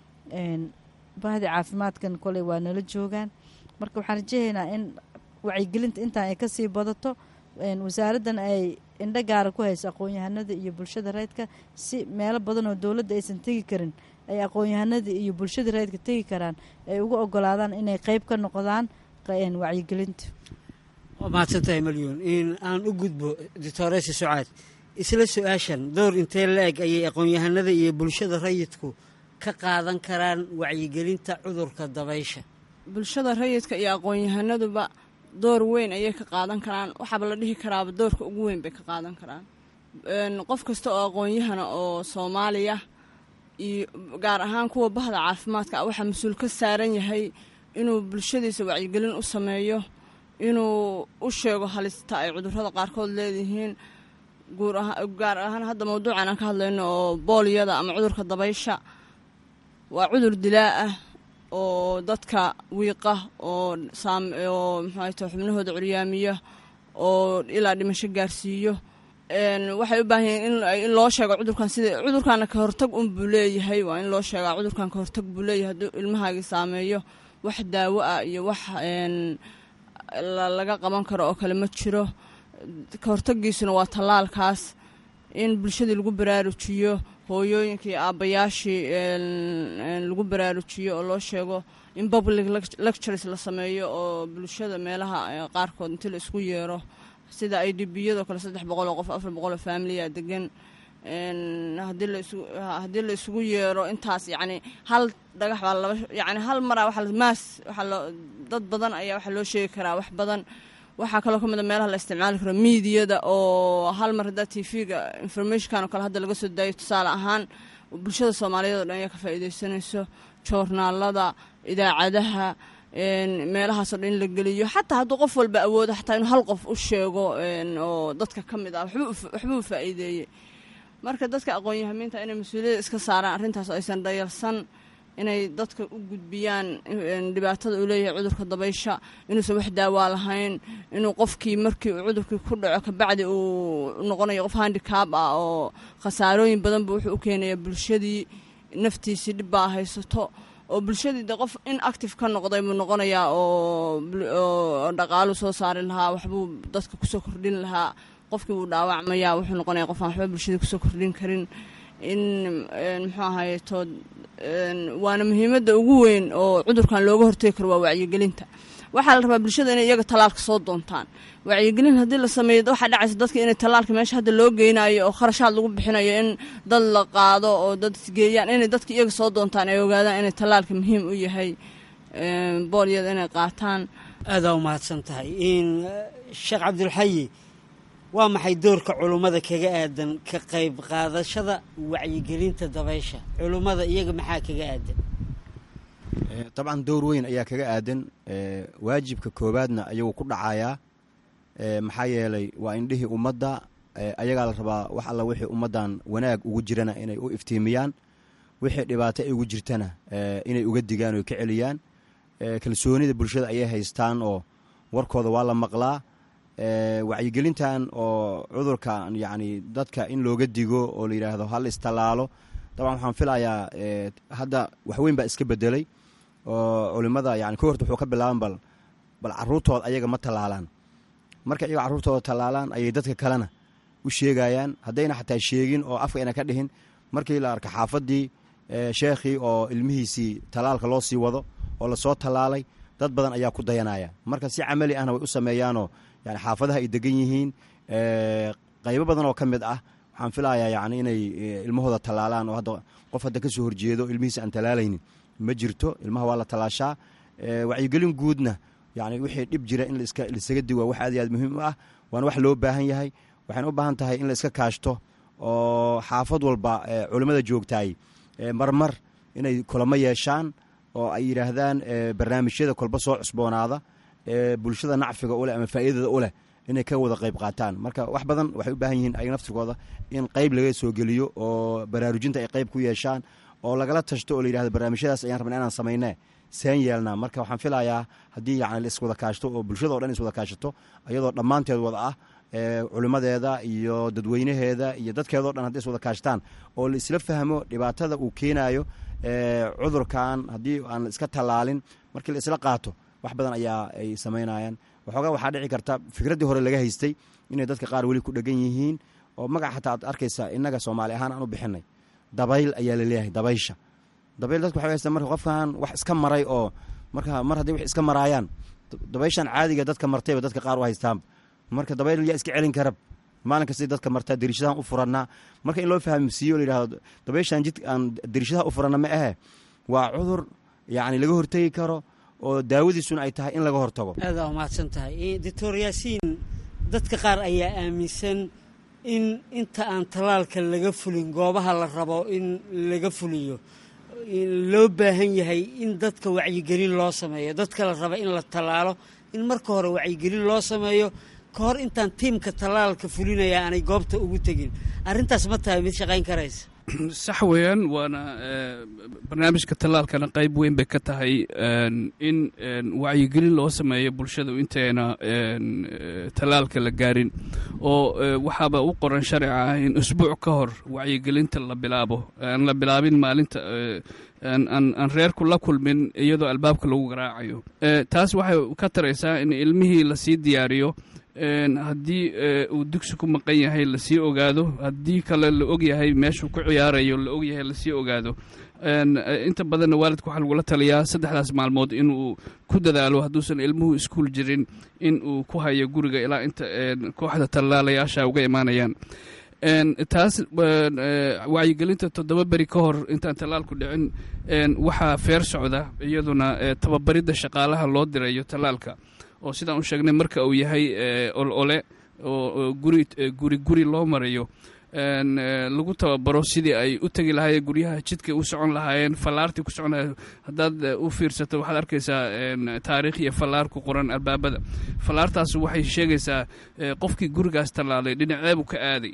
[SPEAKER 7] bahdi caafimaadkan koley waa nala joogaan. marka waxaan rajahaynaa in wacyigelinta intaan ay kasii badato, wasaaraddan ay indho gaara ku hayso aqoon-yahanada iyo bulshada rayidka si meelo badan oo dowladda aysan tegi karin ay aqoon-yahanada iyo bulshada rayidka tegi karaan ay uga ogolaadaan inay qayb ka noqdaan wacyigelinta.
[SPEAKER 4] waa mahadsantahay malyuun. in aan u gudbo doctoresa sucaad, isla su-aashan door intee la-eg ayay aqoon-yahanada iyo bulshada rayidku ka qaadan karaan wacyigelinta cudurka dabaysha?
[SPEAKER 6] bulshada rayidka iyo aqoon-yahanaduba door weyn ayay ka qaadan karaan. waxaaba la dhihi karaaba doorka ugu weyn bay ka qaadan karaan. qof kasta oo aqoon-yahana oo soomaaliya iyo gaar ahaan kuwa bahda caafimaadka waxaa mas-uul ka saaran yahay inuu bulshadiisa wacyigelin u sameeyo, inuu u sheego halista ay cudurrada qaarkood leedihiin. gaar ahaan hadda mawduucan aan ka hadlayno oo booliyada ama cudurka dabaysha waa cudur dilaa ah oo dadka wiiqa oo oo muxuuahaye xubnahooda curyaamiya oo ilaa dhimasho gaarsiiyo. waxay u baahan yihiin in loo sheego cudurkan sida cudurkaana ka hortag un buu leeyahay. waa in loo sheegaa cudurkan ka hortag buu leeyahay hadduu ilmahaagii saameeyo wax daawo ah iyo wax laga qaban karo oo kale ma jiro. ka hortagiisuna waa tallaalkaas in bulshadii lagu baraarujiyo, hooyooyinkii aabbayaashii lagu baraarujiyo oo loo sheego in public lectures la sameeyo oo bulshada meelaha qaarkood intii la isku yeero sida i d b-yadoo kale saddex boqol oo qof afar boqol oo familiya degan. haddii la isugu yeero intaas yacni hal dhagax baa laba yacni hal maraa waxa maas waxaa loo dad badan ayaa waxaa loo sheegi karaa wax badan. waxaa kaloo ka mid a meelaha la isticmaali karo miidiyada oo hal mar haddaa t v-ga informationkan oo kale hadda laga soo daayo tusaale ahaan bulshada soomaaliyeed o dhan ayaa ka faa'iidaysanayso. joornaalada, idaacadaha, meelahaasoo dhan in la geliyo, xataa hadduu qof walba awoodo xataa inuu hal qof u sheego oo dadka ka mid ah waxbuu faa'iideeyey. marka dadka aqoon-yahamiinta inay mas-uuliyadda iska saaraan arrintaas oo aysan dhayalsan, inay dadka u gudbiyaan dhibaatada uu leeyahay cudurka dabaysha, inuusan wax daawaa lahayn, inuu qofkii markii uu cudurkii ku dhaco kabacdi uu noqonayo qof handicab ah oo khasaarooyin badan buu wuxuu u keenaya bulshadii, naftiisii dhib baa haysato oo bulshadii de qof in active ka noqday buu noqonayaa oo dhaqaalu soo saari lahaa, waxbuu dadka kusoo kordhin lahaa. qofkii wuu dhaawacmayaa wuxuu noqonayaa qof aan waxba bulshadii kusoo kordhin karin. in muxuu ahaye tood waana muhiimadda ugu weyn oo cudurkan looga hortegi karo waa wacyigelinta. waxaa la rabaa bulshada inay iyaga tallaalka soo doontaan. wacyigelin haddii la sameeyo waxaa dhacaysa dadka inay tallaalka meesha hadda loo geynayo oo kharashaad lagu bixinayo in dad la qaado oo dad isgeeyaan inay dadka iyaga soo doontaan ay ogaadaan inay tallaalka muhiim u yahay boolyada inay qaataan.
[SPEAKER 4] aadaa u mahadsan tahay. sheekh cabdulxayi, waa maxay doorka culummada kaga aadan ka qayb qaadashada wacyigelinta dabaysha? culummada iyaga maxaa kaga aadan?
[SPEAKER 3] dabcan door weyn ayaa kaga aadan. waajibka koowaadna ayaguu ku dhacayaa. maxaa yeelay waa indhihii ummadda. ayagaa la rabaa wax alla wixii ummaddan wanaag ugu jirana inay u iftiimiyaan, wixii dhibaato ay ugu jirtana inay uga digaan oo ka celiyaan. kalsoonida bulshada ayay haystaan oo warkooda waa la maqlaa. wacyigelintan oo cudurkan yacni dadka in looga digo oo la yidhaahdo hal istallaalo, dabcan waxaan filayaa hadda waxweyn baa iska bedelay oo culimmada yani ka horta wuxuu ka bilaaban bal bal carruurtooda ayaga ma tallaalaan. marka iyaga carruurtooda tallaalaan ayay dadka kalena u sheegayaan, haddayna xataa sheegin oo afka ayna ka dhihin. markii la arka xaafaddii sheekhii oo ilmihiisii tallaalka loo sii wado oo lasoo tallaalay, dad badan ayaa ku dayanaya. marka si camali ahna way u sameeyaanoo yani xaafadaha ay degan yihiin qaybo badan oo ka mid ah waxaan filayaa yani inay ilmahooda tallaalaan. oo hadda qof hadda ka soo horjeedo ilmihiisa aan tallaalaynin ma jirto. ilmaha waa la tallaashaa. wacyigelin guudna yani wixii dhib jira in laisaga digo wax aad iyo aad muhiim u ah, waana wax loo baahan yahay. waxayna u baahan tahay in la iska kaashto oo xaafad walba culimmada joogtaay marmar inay kulamo yeeshaan oo ay yidhaahdaan barnaamijyada kolba soo cusboonaada bulshada nacfiga u leh ama faa'iidada u leh inay ka wada qayb qaataan. marka wax badan waxay u baahan yihiin ayaga naftirkooda in qayb laga soo geliyo oo baraarujinta ay qayb ku yeeshaan oo lagala tashto oo la yidhahdo barnaamijyadaas ayaan rabna inaan samaynee seen yeelnaa. marka waxaan filayaa haddii yani la iswada kaashto oo bulshada o dhan iswada kaashato iyadoo dhammaanteed wada ah culimmadeeda iyo dadweynaheeda iyo dadkeedao dhan hadday iswada kaashtaan oo la isla fahmo dhibaatada uu keenayo cudurkan haddii aan la iska tallaalin, markii la isla qaato wax badan ayaa ay samaynayaan. waxoogaa waxaa dhici karta fikraddii hore laga haystay inay dadka qaar weli ku dhegan yihiin oo magac xataa aad arkaysa innaga soomaali ahaan aan u bixinay dabayl ayaa la leeyahay. dabaysha dabayl dadka waxay haystaan marka qofkan wax iska maray oo marka mar haddii wax iska maraayaan dabayshan caadiga dadka martayba dadka qaar u haystaanba. marka dabayl yaa iska celin karab maalin kasta dadka martaa dariishadahan u furannaa. marka in loo fahamsiiyo la yidhahdo dabayshan jid aan dariishadaha u furanna ma ahe waa cudur yacni laga hortegi karo oo daawadiisuna ay tahay in laga hortago.
[SPEAKER 4] aada u mahadsan tahay doctor yaasiin. dadka qaar ayaa aaminsan in inta aan tallaalka laga fulin goobaha la rabo in laga fuliyo loo baahan yahay in dadka wacyigelin loo sameeyo. dadka la raba in la tallaalo in marka hore wacyigelin loo sameeyo ka hor intaan tiimka tallaalka fulinaya aanay goobta ugu tegin. arrintaas ma tahay mid shaqayn karaysa?
[SPEAKER 5] sax weeyaan, waana barnaamijka tallaalkana qayb weyn bay ka tahay in wacyigelin loo sameeyo bulshada intayna tallaalka la gaarin. oo waxaaba u qoran sharci ah in usbuuc ka hor wacyigelinta la bilaabo, aan la bilaabin maalinta aan reerku la kulmin iyadoo albaabka lagu garaacayo. taas waxay ka taraysaa in ilmihii lasii diyaariyo. haddii uu dugsi ku maqan yahay lasii ogaado, haddii kale la og yahay meeshuu ku ciyaarayo la og yahay lasii ogaado. inta badanna waalidka waxaa lagula taliyaa saddexdaas maalmood inuu ku dadaalo hadduusan ilmuhu iskuul jirin in uu ku hayo guriga ilaa inta kooxda tallaalayaasha uga imaanayaan. taas wacyigelinta toddoba beri ka hor intaan tallaalku dhicin waxaa feer socda iyaduna tababaridda shaqaalaha loo dirayo tallaalka oo sidaan u sheegnay marka uu yahay olole oo guri guri guri loo marayo lagu tababaro sidii ay u tegi lahaayeen guryaha jidkay u socon lahaayeen fallaartii ku socon lahayen. haddaad u fiirsato waxaad arkaysaa taariikh iyo fallaar ku qoran albaabada. fallaartaas waxay sheegaysaa qofkii gurigaas tallaalay dhinaceebuu ka aaday,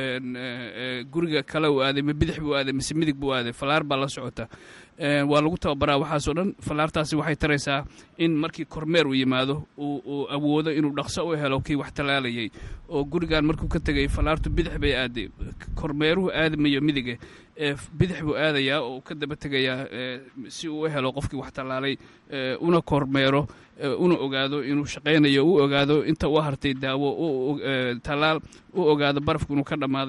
[SPEAKER 5] guriga kale uu aaday ma bidix buu aaday mise midig buu aaday, fallaar baa la socota. waa lagu tababaraa waxaasoo dhan. fallaartaasi waxay taraysaa in markii kormeer uu yimaado uu awoodo inuu dhaqso u helo kii wax tallaalayay. oo gurigan markuu ka tegay fallaartu bidix bay aaday, kormeeruhu aadamayo midige bidix buu aadayaa oo ka daba tegayaa si uu u helo qofkii wax tallaalay, una kormeero, una ogaado inuu shaqaynayo, u ogaado inta u hartay daawo tallaal, u ogaado barafku inuu ka dhammaaday,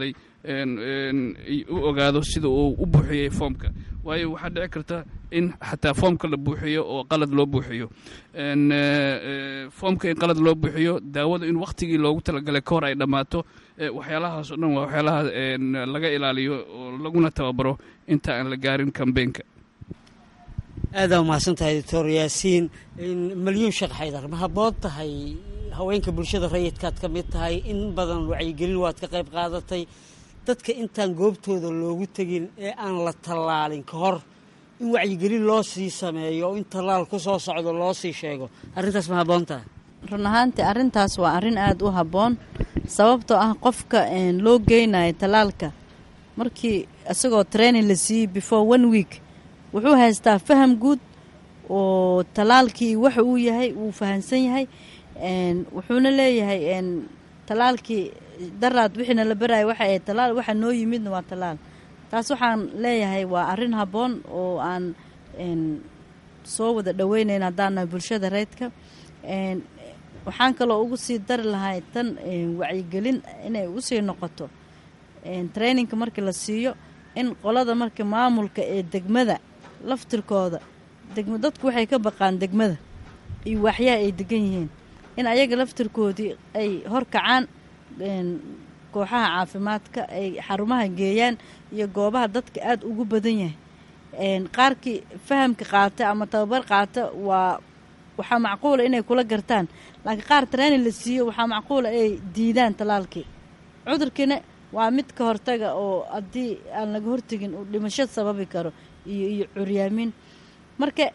[SPEAKER 5] u ogaado sida uu u buuxiyey foomka. waayo waxaa dhici karta in xataa foomka la buuxiyo oo qalad loo buuxiyo, foomka in qalad loo buuxiyo, daawada in wakhtigii loogu talagalay ka hor ay dhammaato. waxyaalahaas oo dhan waa waxyaalaha laga ilaaliyo oo laguna tababaro inta aan la gaarin kambeenka.
[SPEAKER 4] aadaa umahadsan tahay doctor yaasiin. malyuun sheekh xaydar, ma habboon tahay haweenka bulshada rayidkaad ka mid tahay, in badan wacyigelin waad ka qayb qaadatay, dadka intaan goobtooda loogu tegin ee aan la tallaalin ka hor in wacyigelin loo sii sameeyo oo in tallaal ku soo socdo loo sii sheego, arrintaas ma habboon tahay?
[SPEAKER 7] run ahaantii arrintaas waa arrin aada u habboon, sababtoo ah qofka loo geynayo tallaalka markii isagoo training la siiyey before one week wuxuu haystaa faham guud oo tallaalkii waxa uu yahay wuu fahamsan yahay. wuxuuna leeyahay tallaalkii daraad wixiina la baraayo waxa ay tallaal waxa noo yimidna waa tallaal. taas waxaan leeyahay waa arrin habboon oo aan soo wada dhoweynayn haddaan nahay bulshada reydka. waxaan kaloo ugu sii dari lahay tan wacyigelin inay ugu sii noqoto trainingka markii la siiyo in qolada marka maamulka ee degmada laftirkooda degma dadku waxay ka baqaan degmada iyo waxyaha ay degan yihiin in ayaga laftirkoodii ay horkacaan kooxaha caafimaadka ay xarumaha geeyaan iyo goobaha dadka aada ugu badan yahay. qaarkii fahamka qaata ama tababar qaata waa waxaa macquula inay kula gartaan, laakiin qaar training la siiyo waxaa macquula ay diidaan tallaalkii. cudurkiina waa mid ka hortaga oo haddii aan laga hortegin uu dhimasho sababi karo iyo iyo curyaamin. marka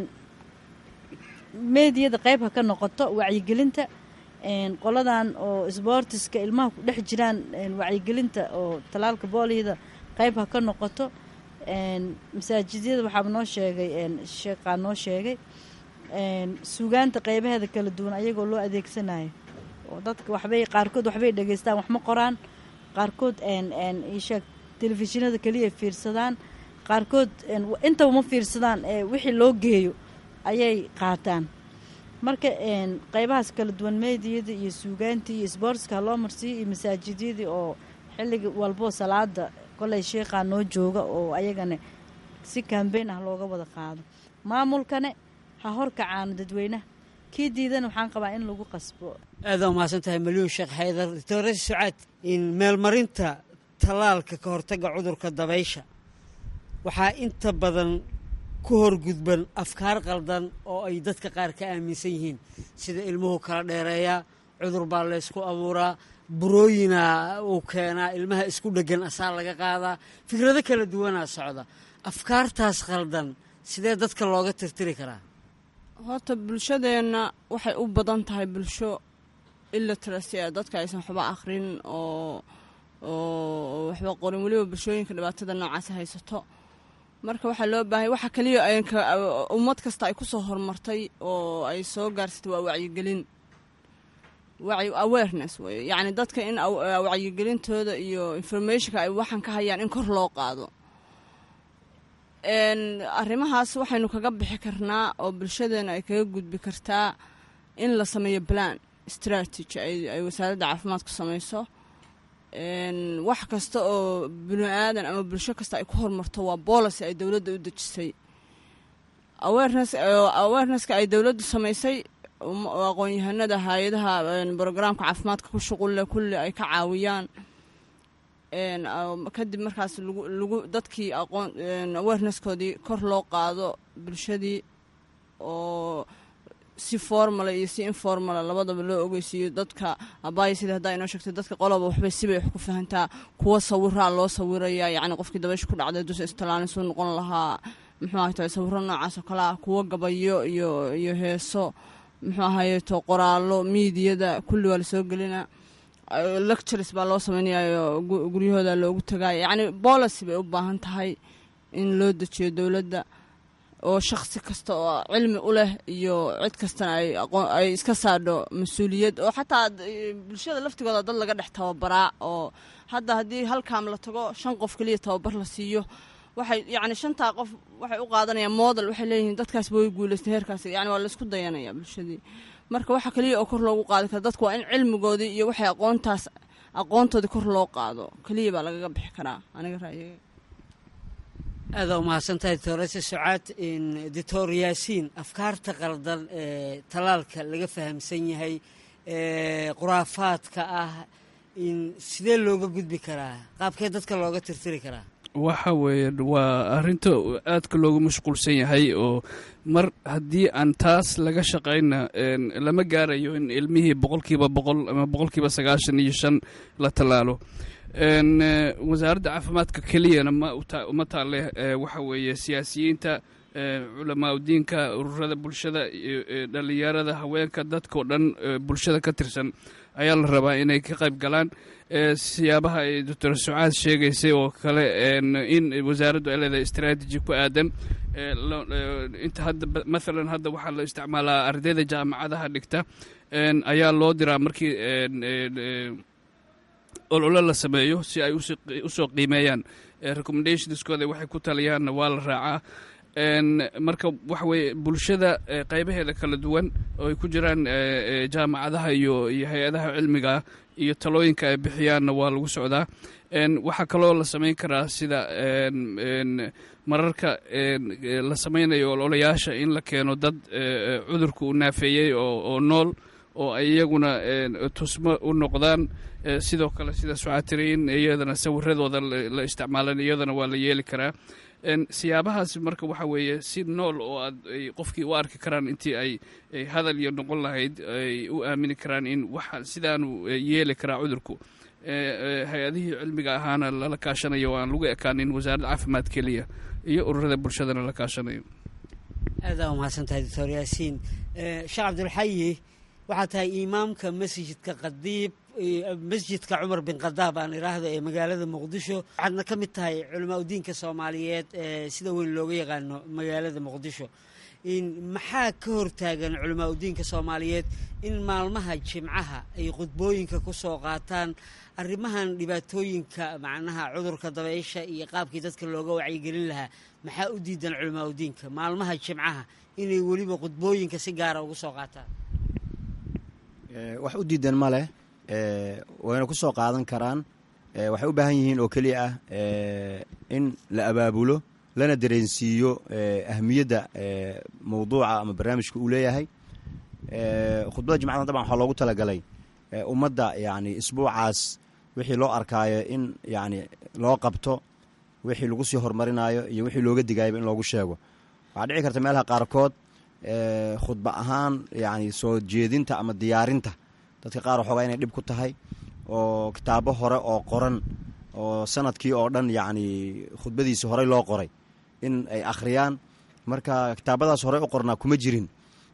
[SPEAKER 7] meediyada qayb ha ka noqoto wacyigelinta, qoladan oo sboortiska ilmaha ku dhex jiraan wacyigelinta oo tallaalka booliyada qayb ha ka noqoto. masaajidyada waxaaba noo sheegay sheeqaa noo sheegay suugaanta qaybaheeda kala duwan ayagoo loo adeegsanayo oo dadka waxbay qaarkood waxbay dhegeystaan wax ma qoraan, qaarkood isheeg telefishinada keliya fiirsadaan, qaarkood intaba ma fiirsadaan, wixii loo geeyo ayay qaataan. marka qaybahaas kala duwan meediyada iyo suugaantii iyo sboortska loo marsiiyo iyo masaajidyadii oo xilliga walbo salaada kolay sheeqaa noo jooga oo ayagana si kambeyn ah looga wada qaado. maamulkane ha horkacaano dadweynaha, kii diidana waxaan qabaa in lagu qasbo.
[SPEAKER 4] aada umahadsan tahay malyuun sheekh xaydar. doctor sucaad, in meelmarinta tallaalka ka hortaga cudurka dabaysha waxaa inta badan ku horgudban afkaar qaldan oo ay dadka qaar ka aaminsan yihiin, sida ilmuhu kala dheereeyaa, cudur baa laysku abuuraa, burooyina uu keenaa, ilmaha isku dheggan asaa laga qaadaa, fikrado kala duwanaa socda. afkaartaas qaldan sidee dadka looga tirtiri karaa?
[SPEAKER 6] horta bulshadeenna waxay u badan tahay bulsho illiteracy ah, dadka aysan waxba akhrin oo oo waxba qorin, weliba bulshooyinka dhibaatada noocaas haysato. marka waxaa loo baahay waxa kaliya ummad kasta ay ku soo horumartay oo ay soo gaarsatay waa wacyigelin, wacyi awareness wey, yacni dadka in wacyigelintooda iyo informationka ay waxan ka hayaan in kor loo qaado. arrimahaas waxaynu kaga bixi karnaa oo bulshadeena ay kaga gudbi kartaa in la sameeyo plan strategy ay wasaaradda caafimaadku samayso. wax kasta oo bini aadan ama bulsho kasta ay ku horumarto waa policy ay dowladda u dejisay. awareness awarenesska ay dowladdu samaysay aqoon-yahanada hay-adaha brograamka caafimaadka ku shuqulle kulli ay ka caawiyaan. kadib markaas lagu dadkii aqoon awarenesskoodii kor loo qaado bulshadii oo si formala iyo si informala labadaba loo ogeysiiyo dadka abaaya sida haddaa inoo sheegtay dadka qoloba waxbay sibay wax ku fahantaa, kuwa sawiraa loo sawirayaa, yacni qofkii dabaysha ku dhacday dusa istalaanin suu noqon lahaa, muxuu ahayto sawiro noocaas oo kale ah, kuwa gabayo iyo iyo heeso, muxuu ahayto qoraallo miidiyada kulli waa lasoo gelinaa, lectures baa loo samaynayayo guryahooda loogu tagaaya. yacni policy bay u baahan tahay in loo dejiyo dowladda oo shakhsi kasta oo cilmi u leh iyo cid kastana ay aqoon ay iska saadho mas-uuliyad, oo xataa bulshada laftigooda dad laga dhex tababaraa. oo hadda haddii halkaam la tago shan qof keliya tababar la siiyo, waxay yacni shantaa qof waxay u qaadanayaan model, waxay leeyihiin dadkaas way guulaystay heerkaas, yani waa laysku dayanaya bulshadii. marka waxa kaliya oo kor loogu qaadi kara dadku waa in cilmigoodii iyo waxay aqoontaas aqoontoodii kor loo qaado keliya baa lagaga bixi karaa aniga ra'yiga.
[SPEAKER 4] aada umahadsantahay doctoresa sucaad. doctor yaasiin, afkaarta qaldan ee talaalka laga fahamsan yahay ee khuraafaadka ah in sidee looga gudbi karaa, qaabkee dadka looga tirtiri karaa?
[SPEAKER 5] waxa weeye waa arrinta aadka loogu mashquulsan yahay oo mar haddii aan taas laga shaqayna lama gaarayo in ilmihii boqolkiiba boqol ama boqolkiiba sagaashan iyo shan la tallaalo. wasaaradda caafimaadka keliyana ma taale waxa weeye siyaasiyiinta, culamaa udiinka, ururada bulshada, dhalinyarada, haweenka, dadkao dhan bulshada ka tirsan ayaa la rabaa inay ka qayb galaan. siyaabaha ay doctor sucaad sheegaysay oo kale in wasaaraddu ay leedahay istraatiji ku aadan inta hadda maalan hadda waxaa la isticmaalaa ardayda jaamacadaha dhigta ayaa loo diraa markii olole la sameeyo si ay usoo qiimeeyaan recommendationskooda waxay ku taliyaanna waa la raacaa. marka waxa weeye bulshada qaybaheeda kala duwan oo ay ku jiraan jaamacadaha iyo iyo hay-adaha cilmiga iyo talooyinka ay bixiyaanna waa lagu socdaa. waxaa kaloo la samayn karaa sida mararka la samaynayo ololayaasha in la keeno dad cudurka u naafeeyey oo nool oo ay iyaguna tusmo u noqdaan. sidoo kale sida sucaatiriin iyadana sawiradooda la isticmaalan iyadana waa la yeeli karaa. siyaabahaas marka waxa weeye si nool oo aad ay qofkii u arki karaan intii ay hadal iyo noqon lahayd ay u aamini karaan in waxa sidaanu yeeli karaa cudurku. hay-adihii cilmiga ahaana lala kaashanayo oo aan lagu ekaanin wasaaradda caafimaad keliya iyo ururada bulshadana la kaashanayo.
[SPEAKER 4] aada umahadsan tahay doctor yaasiin. sheekh cabdulxayi, waxaa tahay imaamka masjidka qadiib masjidka cumar bin khadaab aan idhaahdo ee magaalada muqdisho, waxaadna ka mid tahay culamaa udiinka soomaaliyeed ee sida weyn looga yaqaano magaalada muqdisho. maxaa ka hortaagan culamaa udiinka soomaaliyeed in maalmaha jimcaha ay khudbooyinka ku soo qaataan arrimahan dhibaatooyinka macnaha cudurka dabaysha iyo qaabkii dadka looga wacyigelin lahaa? maxaa u diidan culamaa udiinka maalmaha jimcaha inay weliba khudbooyinka si gaara ugu soo qaataan?
[SPEAKER 3] wax u diidan ma leh, wayna ku soo qaadan karaan. waxay u baahan yihiin oo keliya ah in la abaabulo lana dareensiiyo ahmiyadda mawduuca ama barnaamijka uu leeyahay. khudbada jimcada dabcan waxaa loogu talagalay ummadda yani isbuucaas wixii loo arkaayo in yani loo qabto, wixii lagu sii horumarinayo iyo wixii looga digayaba in loogu sheego. waxaa dhici karta meelaha qaarkood khudba ahaan yani soo jeedinta ama diyaarinta dadka qaar waxoogaa inay dhib ku tahay, oo kitaabo hore oo qoran oo sanadkii oo dhan yani khudbadiisi horey loo qoray in ay akhriyaan. marka kitaabadaas horey u qornaa kuma jirin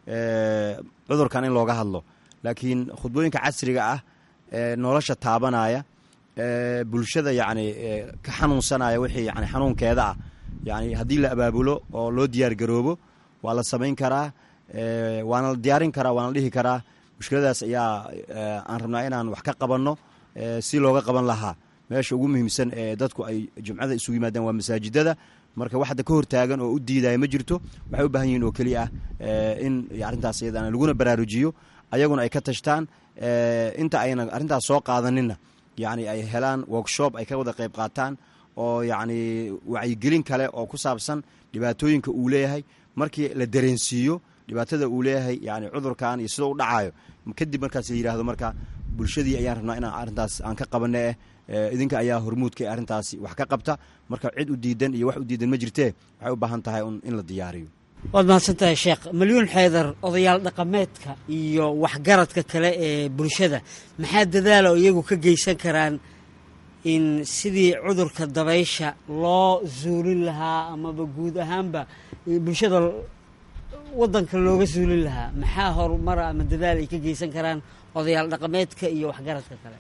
[SPEAKER 3] cudurkan in looga hadlo, laakiin khudbooyinka casriga ah ee nolosha taabanaya, bulshada yani ka xanuunsanaya wixii yani xanuunkeeda ah, yani haddii la abaabulo oo loo diyaar garoobo waa la samayn karaa, waana la diyaarin karaa, waana la dhihi karaa mushkiladaas ayaa aan rabnaa inaan wax ka qabanno si looga qaban lahaa. meesha ugu muhiimsan ee dadku ay jumcada isugu yimaadaan waa masaajidada. marka wax hadda ka hortaagan oo u diidaya ma jirto. waxay u baahan yihiin oo keliya ah in arrintaas iyadana laguna baraarujiyo, ayaguna ay ka tashtaan. inta ayna arrintaas soo qaadaninna yani ay helaan workshop ay ka wada qayb qaataan oo yani wacyigelin kale oo ku saabsan dhibaatooyinka uu leeyahay. markii la dareensiiyo dhibaatada uu leeyahay yani cudurkan iyo sidoo u dhacayo, kadib markaas la yidhaahdo marka bulshadii ayaan rabnaa inaan arrintaas aan ka qabanne eh idinka ayaa hormuudka ee arrintaasi wax ka qabta. marka cid u diidan iyo wax u diidan ma jirtee, waxay u baahan tahay in la diyaariyo.
[SPEAKER 4] waad mahadsan tahay sheekh. malyuun xeedar, odayaal dhaqameedka iyo waxgaradka kale ee bulshada maxaa dadaala oo iyagu ka geysan karaan in sidii cudurka dabaysha loo zuulin lahaa amaba guud ahaanba bulshada waddanka looga zuulin lahaa? maxaa horumara ama dadaal ay ka geysan karaan odayaal dhaqameedka iyo waxgaradka kale?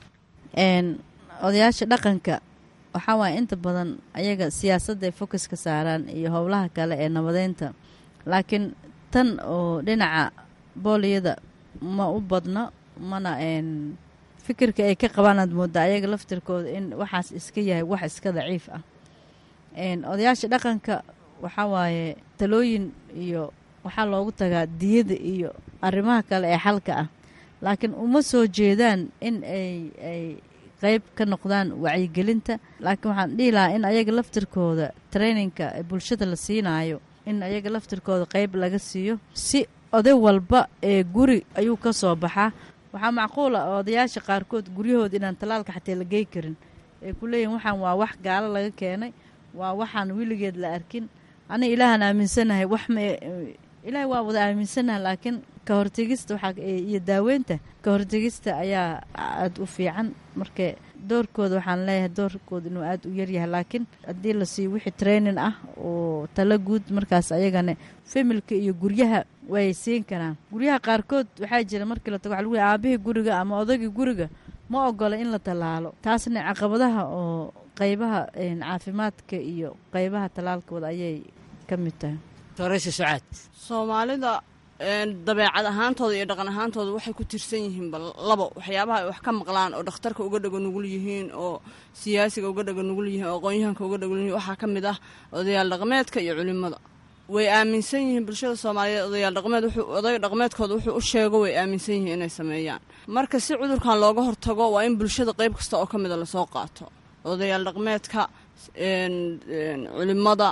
[SPEAKER 7] odayaasha dhaqanka waxaa waaya inta badan ayaga siyaasadday focuska saaraan iyo howlaha kale ee nabadeynta, laakiin tan oo dhinaca booliyada ma u badno, mana fikirka ay ka qabaanaad moodaa ayaga laftirkooda in waxaas iska yahay wax iska daciif ah. odayaasha dhaqanka waxaa waaye talooyin iyo waxaa loogu tagaa diyada iyo arrimaha kale ee xalka ah, laakiin uma soo jeedaan in ay ay qayb ka noqdaan wacyigelinta. laakiin waxaan dhihi lahaa in ayaga laftirkooda traininka bulshada la siinaayo in ayaga laftirkooda qayb laga siiyo, si oday walba ee guri ayuu ka soo baxaa. waxaa macquula odayaasha qaarkood guryahooda inaan talaalka xataa la gey karin, ay ku leeyihin waxaan waa wax gaalo laga keenay, waa waxaan weligeed la arkin. aniga ilaahaan aaminsanahay wax ma ilaahay waa wada aaminsanahay, laakiin ka hortegista waxaa iyo daaweynta ka hortegista ayaa aad u fiican. marka doorkooda waxaan leeyahay doorkooda inuu aad u yaryahay, laakiin haddii la siiyo wixii training ah oo tala guud, markaas ayagana familka iyo guryaha way siin karaan. guryaha qaarkood waxaa jira markii la tago waxa lagu leeyahay aabihii guriga ama odaygii guriga ma ogola in la tallaalo. taasna caqabadaha oo qaybaha caafimaadka iyo qaybaha talaalkooda ayay ka mid tahay.
[SPEAKER 4] dooraysa sucaad,
[SPEAKER 6] soomaalida dabeecad ahaantooda iyo dhaqan ahaantooda waxay ku tirsan yihiin bal labo waxyaabaha ay wax ka maqlaan oo dhakhtarka uga dhago nugul yihiin, oo siyaasiga uga dhago nugul yihiin, oo aqoon-yahanka uga dhago nugul yihiin. waxaa ka mid ah odayaal dhaqameedka iyo culimada. way aaminsan yihiin bulshada Soomaaliyeed odayaal dhaqameed wuxuu oday dhaqameedkooda wuxuu u sheego way aaminsan yihiin inay sameeyaan. marka si cudurkan looga hortago waa in bulshada qayb kasta oo ka mid ah la soo qaato. odayaal dhaqameedka, een culimada,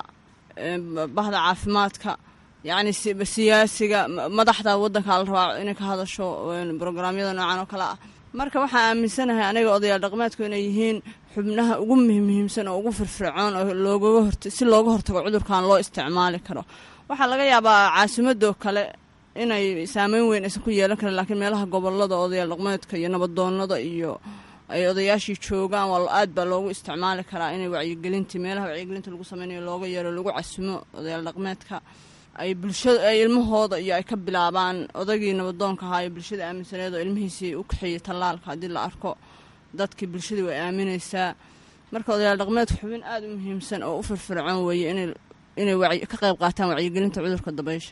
[SPEAKER 6] bahda caafimaadka, yacni siyaasiga, madaxda waddanka la rabaa inay ka hadasho programyada noocan oo kale ah. marka waxaan aaminsanahay aniga odayaal dhaqameedku inay yihiin xubnaha ugu muhiimsan oo ugu firfircoon oo loogaga horta si looga hortago cudurkan loo isticmaali karo. waxaa laga yaabaa caasimadoo kale inay saameyn weyn aysan ku yeelan karin, laakiin meelaha gobolada odayaal dhaqameedka iyo nabadoonnada iyo ay odayaashii joogaan waa aad baa loogu isticmaali karaa inay wacyigelintii meelaha wacyigelinta lagu sameynayo looga yeero lagu casumo odayaal dhaqameedka ay bulshada ay ilmahooda iyo ay ka bilaabaan. odaygii nabadoonka ahaa ee bulshada aaminsaneed oo ilmihiisii u kaxeeyey tallaalka haddii la arko dadkii bulshadii way aaminaysaa. marka odayaal dhaqameedku xubin aad u muhiimsan oo u firfircoon weeye inay inay ka qayb qaataan wacyigelinta cudurka dabaysha.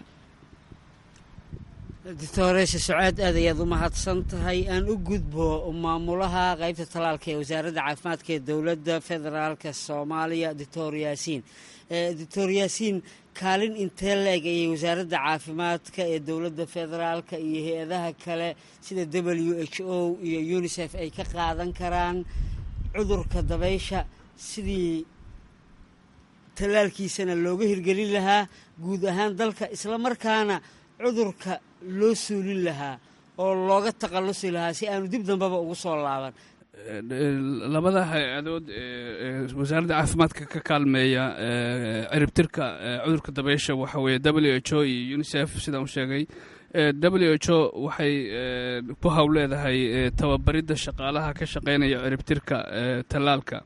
[SPEAKER 4] doctoresa sucaad aad ayaad u mahadsan tahay. aan u gudbo maamulaha qaybta talaalka ee wasaaradda caafimaadka ee dowladda federaalka Soomaaliya, doctor Yaasiin. doctor Yaasiin, kaalin intee leeg ayay wasaaradda caafimaadka ee dowladda federaalka iyo hay-adaha kale sida W H O iyo UNICEF ay ka qaadan karaan cudurka dabaysha sidii talaalkiisana looga hirgelin lahaa guud ahaan dalka, isla markaana cudurka loo suulin lahaa oo looga takhallusi lahaa si aanu dib dambaba ugu soo laaban?
[SPEAKER 5] labada hay-adood ee wasaaradda caafimaadka ka kaalmeeya ciribtirka cudurka dabaysha waxa weeye W H O iyo UNICEF sidaan u sheegay. W H O waxay ku howleedahay tababaridda shaqaalaha ka shaqeynaya ciribtirka tallaalka.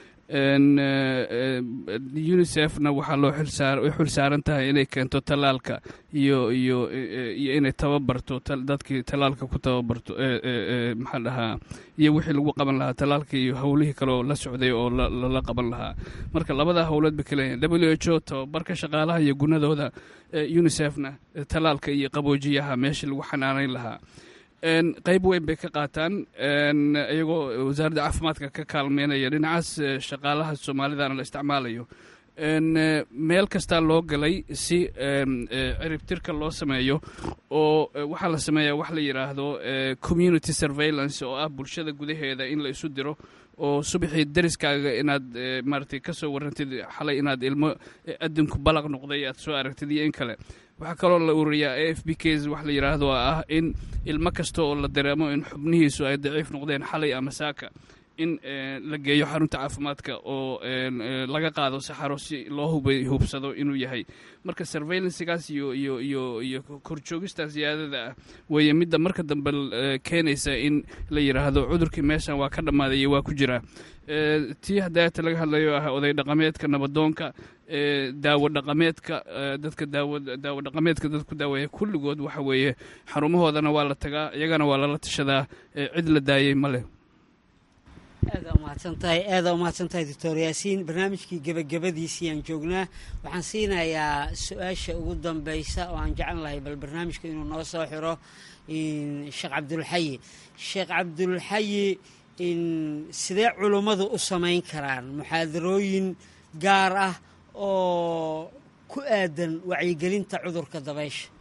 [SPEAKER 5] UNICEFna waxaa loo xil saaran tahay inay keento tallaalka iyo iyo iyo inay tababarto dadkii tallaalka ku tababarto maxaa dhahaa iyo wixii lagu qaban lahaa tallaalka iyo howlihii kale oo la socday oo lala qaban lahaa. marka labada howleed ba kale W H O tababarka shaqaalaha iyo gunadooda, UNICEFna tallaalka iyo qaboojiyaha meeshii lagu xanaanayn lahaa. qayb weyn bay ka qaataan iyagoo wasaaradda caafimaadka ka kaalmeynaya dhinacaas shaqaalaha soomaalidana la isticmaalayo. meel kastaa loo galay si ciribtirka loo sameeyo oo waxaa la sameeyaa wax la yidhaahdo community surveillance oo ah bulshada gudaheeda in la isu diro oo subaxii dariskaaga inaad maaragtay ka soo warrantid xalay inaad ilmo adinku balaq noqday aad soo aragtid iyo in kale. waxaa kaloo la ururiyaa A F B Ks wax la yidhaahdo ah in ilmo kasta oo la dareemo in xubnihiisu ay daciif noqdeen xalay ama saaka in la geeyo xarunta caafimaadka oo laga qaado saxaro si loo hubsado inuu yahay. marka surveillancekaas iyo iyo iyo iyo korjoogistaas ziyaadada ah weeye midda marka dambe keenaysa in la yidhaahdo cudurkii meeshan waa ka dhammaaday iyo waa ku jiraa. tii hadaata laga hadlayo ah oday dhaqameedka, nabadoonka, daawo dhaqameedka, dadka daawo daawo dhaqameedka dadku daaweeya kulligood waxa weeye xarumahoodana waa la tagaa, iyagana waa lala tashadaa, cid la daayey ma leh.
[SPEAKER 4] aada umahadsan tahay aada umahadsan tahay doctor Yaasiin. barnaamijkii gebagabadiisii aan joognaa. waxaan siinayaa su-aasha ugu dambaysa oo aan jeclan lahay bal barnaamijka inuu noo soo xiro sheekh cabdulxayi. sheekh cabdulxayi, sidee culummadu u samayn karaan muxaadarooyin gaar ah oo ku aadan wacyigelinta cudurka dabaysha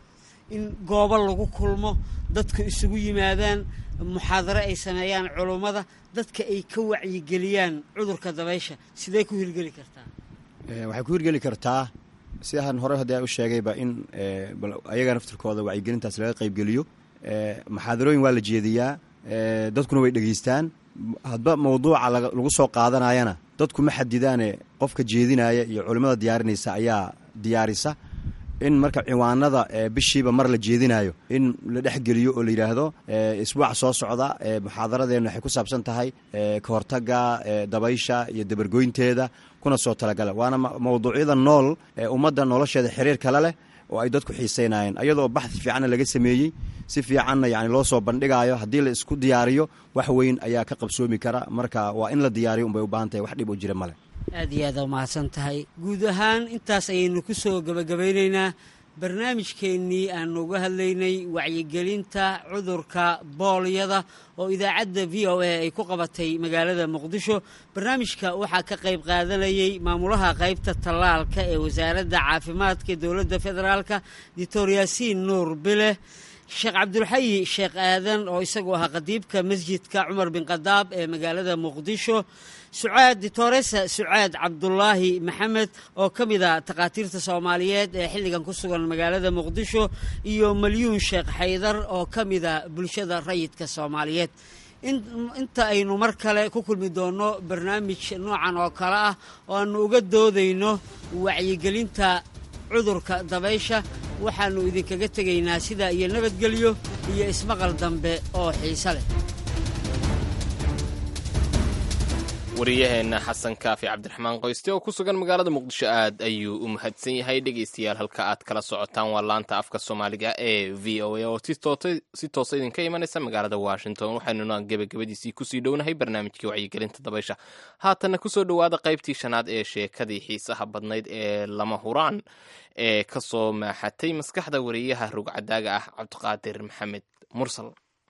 [SPEAKER 4] in goobo lagu kulmo dadku isugu yimaadaan muxaadaro ay sameeyaan culummada dadka ay ka wacyigeliyaan cudurka dabaysha sidee ku hirgeli kartaa
[SPEAKER 3] waxay ku hirgeli kartaa sidahan hore haddii aan u sheegayba in ayaga naftirkooda wacyigelintaas laga qaybgeliyo muxaadarooyin waa la jeediyaa dadkuna way dhegaystaan hadba mawduuca lagu soo qaadanayana dadku ma xadidaane qofka jeedinaya iyo culimmada diyaarinaysa ayaa diyaarisa in marka ciwaanada bishiiba mar la jeedinayo in la dhexgeliyo oo la yidhaahdo isbuuca soo socda muxaadaradeenna waxay ku saabsan tahay ka hortagga dabaysha iyo dabargoynteeda kuna soo talagala waana mawduucyada nool ee ummadda nolosheeda xiriir kale leh oo ay dadku xiisaynayeen ayadoo baxdi fiicanna laga sameeyey si fiicanna yani loo soo bandhigayo haddii la isku diyaariyo wax weyn ayaa ka qabsoomi kara marka waa in la diyaariyo unbay u baahan tahay wax dhib oo jira male
[SPEAKER 4] aad iyo aad umahadsan tahay guud ahaan intaas ayaynu ku soo gebagabaynaynaa barnaamijkeennii aanu uga hadlaynay wacyigelinta cudurka boolyada oo idaacadda v o a ay ku qabatay magaalada muqdisho barnaamijka waxaa ka qayb qaadanayay maamulaha qaybta tallaalka ee wasaaradda caafimaadka ee dowladda federaalka doctor yaasiin nuur bile sheekh cabdulxayi sheekh aadan oo isagu ahaa qadiibka masjidka cumar bin khadaab ee magaalada muqdisho sucaad ditoresa sucaad cabdulaahi maxamed oo ka mid a takhaatiirta soomaaliyeed ee xilligan ku sugan magaalada muqdisho iyo malyuun sheekh xaydar oo ka mid a bulshada rayidka soomaaliyeed inta aynu mar kale ku kulmi doonno barnaamij noocan oo kale ah oo aanu uga doodayno wacyigelinta cudurka dabaysha waxaannu idinkaga tegaynaa sidaa iyo nabadgelyo iyo ismaqal dambe oo xiise leh
[SPEAKER 2] wariyaheenna xasan kaafi cabdiraxmaan qoyste oo ku sugan magaalada muqdisho aad ayuu u mahadsan yahay dhegaystayaal halka aad kala socotaan waa laanta afka soomaaliga ee v o a oo si toosa idinka imanaysa magaalada washington waxaynuna gebagabadiisii kusii dhownahay barnaamijkii wacyigelinta dabaysha haatanna kusoo dhowaada qaybtii shanaad ee sheekadii xiisaha badnayd ee lama huraan ee ka soo maaxatay maskaxda wariyaha rugcadaaga ah cabdiqaadir maxamed mursal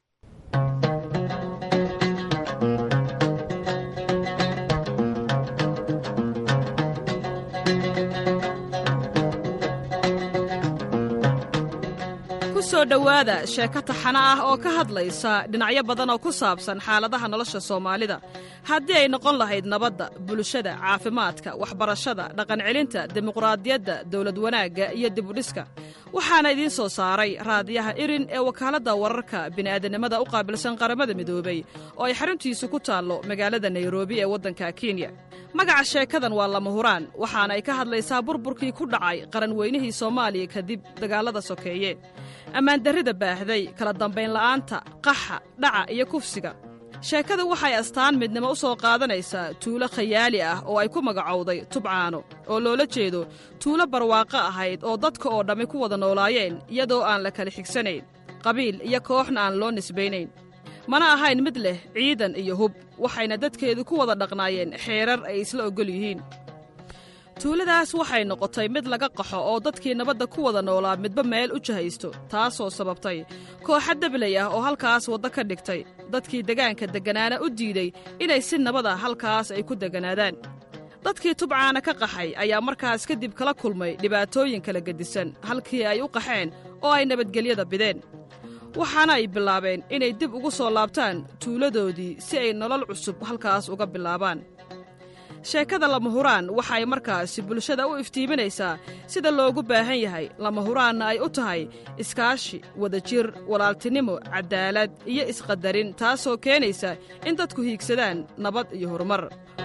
[SPEAKER 8] soo dhowaada sheeko taxana ah oo ka hadlaysa dhinacyo badan oo ku saabsan xaaladaha nolosha soomaalida haddii ay noqon lahayd nabadda bulshada caafimaadka waxbarashada dhaqancelinta dimuqraadiyadda dawlad wanaagga iyo dibudhiska waxaana idiin soo saaray raadiyaha irin ee wakaaladda wararka bini'aadanimada u qaabilsan qaramada midoobay oo ay xaruntiisu ku taallo magaalada nairobi ee waddanka kenya magaca sheekadan waa lama huraan waxaana ay ka hadlaysaa burburkii ku dhacay qaranweynihii soomaaliya kadib dagaallada sokeeye ammaandarrida baahday kala dambayn la'aanta qaxa dhaca iyo kufsiga sheekada waxay astaan midnimo u soo qaadanaysaa tuulo khayaali ah oo ay ku magacowday tubcaano oo loola jeedo tuulo barwaaqo ahayd oo dadka oo dhammi ku wada noolaayeen iyadoo aan la kala xigsanayn qabiil iyo kooxna aan loo nisbaynayn mana ahayn mid leh ciidan iyo hub waxayna dadkeedu ku wada dhaqnaayeen xeerar ay isla oggol yihiin tuuladaas waxay noqotay mid laga qaxo oo dadkii nabadda ku wada noolaa midba meel u jahaysto taasoo sababtay kooxa dablay ah oo halkaas waddo ka dhigtay dadkii degaanka degganaana u diiday inay si nabada halkaas ay ku degganaadaan dadkii tubcaana ka qaxay ayaa markaas kadib kala kulmay dhibaatooyin kala gedisan halkii ay u qaxeen oo ay nabadgelyada bideen waxaana ay bilaabeen inay dib ugu soo laabtaan tuuladoodii si ay nolol cusub halkaas uga bilaabaan sheekada lama huraan waxay markaasi bulshada u iftiiminaysaa sida loogu baahan yahay lama huraanna ay u tahay iskaashi wadajir walaaltinimo caddaalad iyo isqadarin taasoo keenaysa in dadku hiigsadaan nabad iyo horumar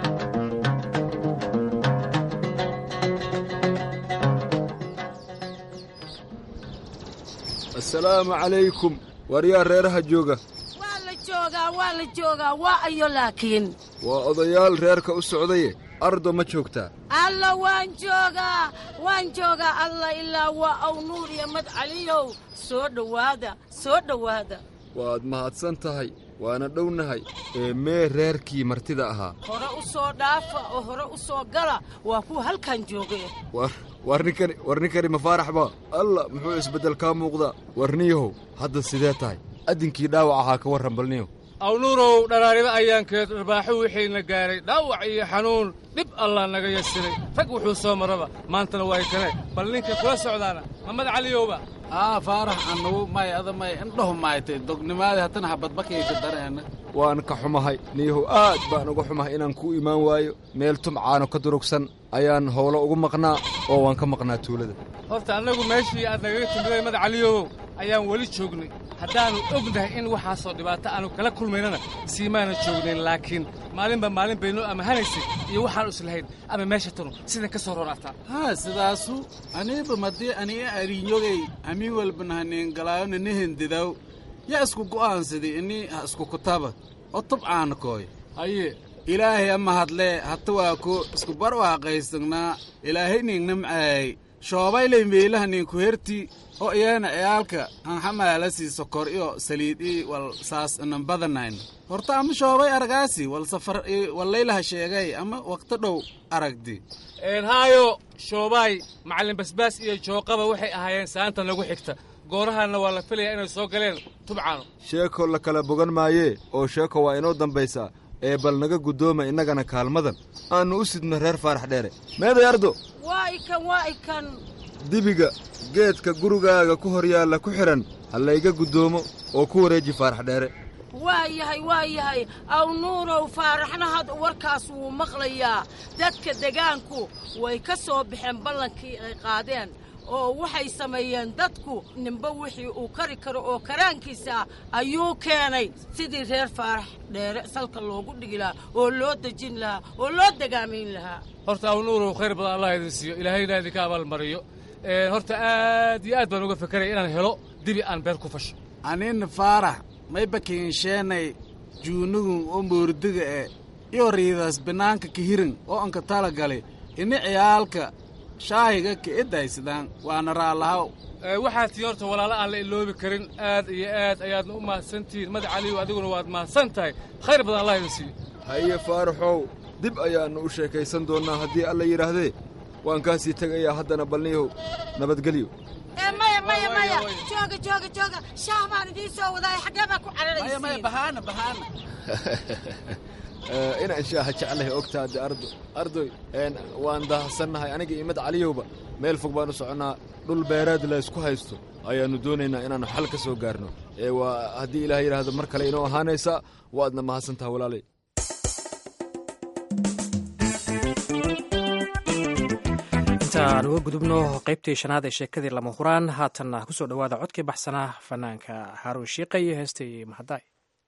[SPEAKER 9] assalaamu calaykum waryaa reeraha jooga
[SPEAKER 10] waa la joogaa waa la joogaa waa ayo laakiin
[SPEAKER 9] waa odayaal reerka u socdaye ardo ma joogtaa
[SPEAKER 10] alla waan joogaa waan joogaa alla ilaa waa aw nuur iyo madcaliyow soo dhowaada soo dhowaada
[SPEAKER 9] waad mahadsan tahay waana dhownahay ee mee reerkii martida ahaa
[SPEAKER 10] hore u soo dhaafa oo hore u soo gala waa kuwa halkan joogee
[SPEAKER 9] war ninkani war ninkani ma faarax ba alla muxuu isbeddel kaa muuqdaa warniyahow hadda sidee tahay addinkii dhaawac ahaa ka warran balniyow
[SPEAKER 11] awnuurow dharaarida ayaankeed dharbaaxo wixiina gaaray dhaawac iyo xanuun dhib allah naga yasiray rag wuxuu soo maraba maantana way kale bal ninka kula socdaana maxamed caliyowba
[SPEAKER 12] aa faarax annugu may ada may indhahu maaytay dognimaadii haddana habadbakayka dareena
[SPEAKER 9] waan ka xumahay niyahow aad baan uga xumahay inaan kuu imaan waayo meel tumcaano ka durugsan ayaan howlo ugu maqnaa oo waan ka maqnaa tuulada
[SPEAKER 11] horta annagu meeshii aad nagaga timiday mad caliyowow ayaan weli joognay haddaannu ognahay in waxaasoo dhibaato aanu kala kulmaynana siimaana joognayn laakiin maalinba maalin baynoo amahanaysay iyo waxaanu islahayn ama meesha tanu sidan ka soo roonaataa
[SPEAKER 12] haa sidaasu aniiba madii aniga ariinyogay amii walbanahaneen galaayo nina hendidaw yaa isku go'aansaday inii ha isku kutaba oo tubcaana kooy haye ilaahay ama hadlee hata waa ku isku barwaaqaysagnaa ilaahay ningnamcaay shoobaylay meelaha ninku herti oo iyana ciyaalka aan xamaala sii sokor iyo saliid ii wal saas inan badanayn horta ama shoobay aragaasi wal safar wallaylaha sheegay ama waqti dhow aragdi
[SPEAKER 11] een haayo shoobay macallin basbaas iyo jooqaba waxay ahaayeen saanta lagu xigta goorahaana waa la filayaa inay soo galeen tubcaano
[SPEAKER 9] sheeko la kala bogan maayee oo sheeko waa inoo dambaysaa ee bal naga guddooma innagana kaalmadan aannu u sidno reer faarax dheere meeday ardo
[SPEAKER 10] waa ikan waa ikan
[SPEAKER 9] dibiga geedka gurigaaga ku hor yaalla ku xidhan ha layga guddoomo oo ku wareeji faarax dheere
[SPEAKER 10] waa yahay waa yahay awnuurow faaraxna hadda warkaas wuu maqlayaa dadka degaanku way ka soo baxeen ballankii ay qaadeen oo waxay sameeyeen dadku ninba wixii uu kari karo oo karaankiisa ayuu keenay sidii reer faarax dheere salka loogu dhigi lahaa oo loo dejin lahaa oo loo degaamayn lahaa
[SPEAKER 11] horta awnuurow khayr badan allah idin siiyo ilaahayna idinka abaalmariyo horta aad iyo aad baan uga fekeraya inaan helo dibi aan beer ku fasho
[SPEAKER 12] anina faarax may bakiinsheenay juunugun oo moordiga ee iyo riidaas banaanka kahirin oo anka tala galay ini ciyaalka shaahiga ka idaysadaan waana raallahaw
[SPEAKER 11] waxaad tii horta walaalo aan la iloobi karin aad iyo aad ayaadna u mahadsantihiin mad caliyow adiguna waad mahadsan tahay khayr badan allah idin siiyo
[SPEAKER 9] haye faaraxow dib ayaannu u sheekaysan doonnaa haddii alla yidhaahdee waan kaa sii tegayaa haddana balniyahow nabadgelyo
[SPEAKER 10] ee maya maya maya jooga jooga jooga shaah baan idiin soo wadaay xaggee baa ku cararaysiin
[SPEAKER 12] maya maya bahaana bahaana
[SPEAKER 9] inaan shaaha jeclahay ogtaade ardo ardoy waan daahsannahay aniga iyo mad caliyowba meel fog baan u soconnaa dhul beereed la ysku haysto ayaannu doonaynaa inaannu xal ka soo gaarno ee waa haddii ilaah yidhaahdo mar kale inoo ahaanaysaa waadna mahadsantaha walaalay
[SPEAKER 1] intaan uga gudubno qaybtii shanaad ee sheekadii lama huraan haatanna ku soo dhowaada codkii baxsanaa fanaanka xaaruun shiiqa iyo heestii mahadaay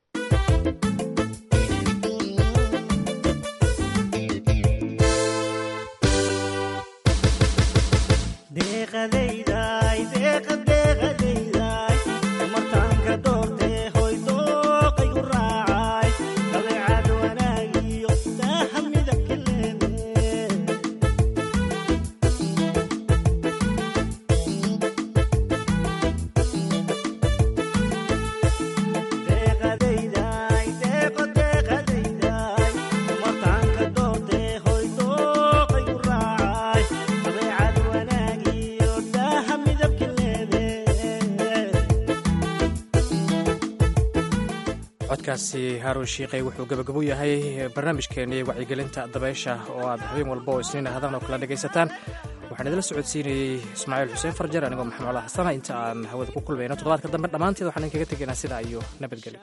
[SPEAKER 1] codkaasi haaruun shiiqay wuxuu gabagabo yahay barnaamijkeennii wacyigelinta dabaysha oo aad habeen walba oo isniin ahadan oo kala dhegaysataan waxaan idila socodsiinayey ismaaciil xuseen farjar anigoo maxamed cala xasana inta aan hawada ku kulmayno toddobaadka dambe dhammaanteed waxaan idinkaga tegaynaa sidaa iyo nabadgelyo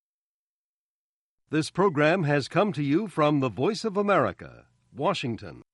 [SPEAKER 13] This program has come to you from the Voice of America, Washington.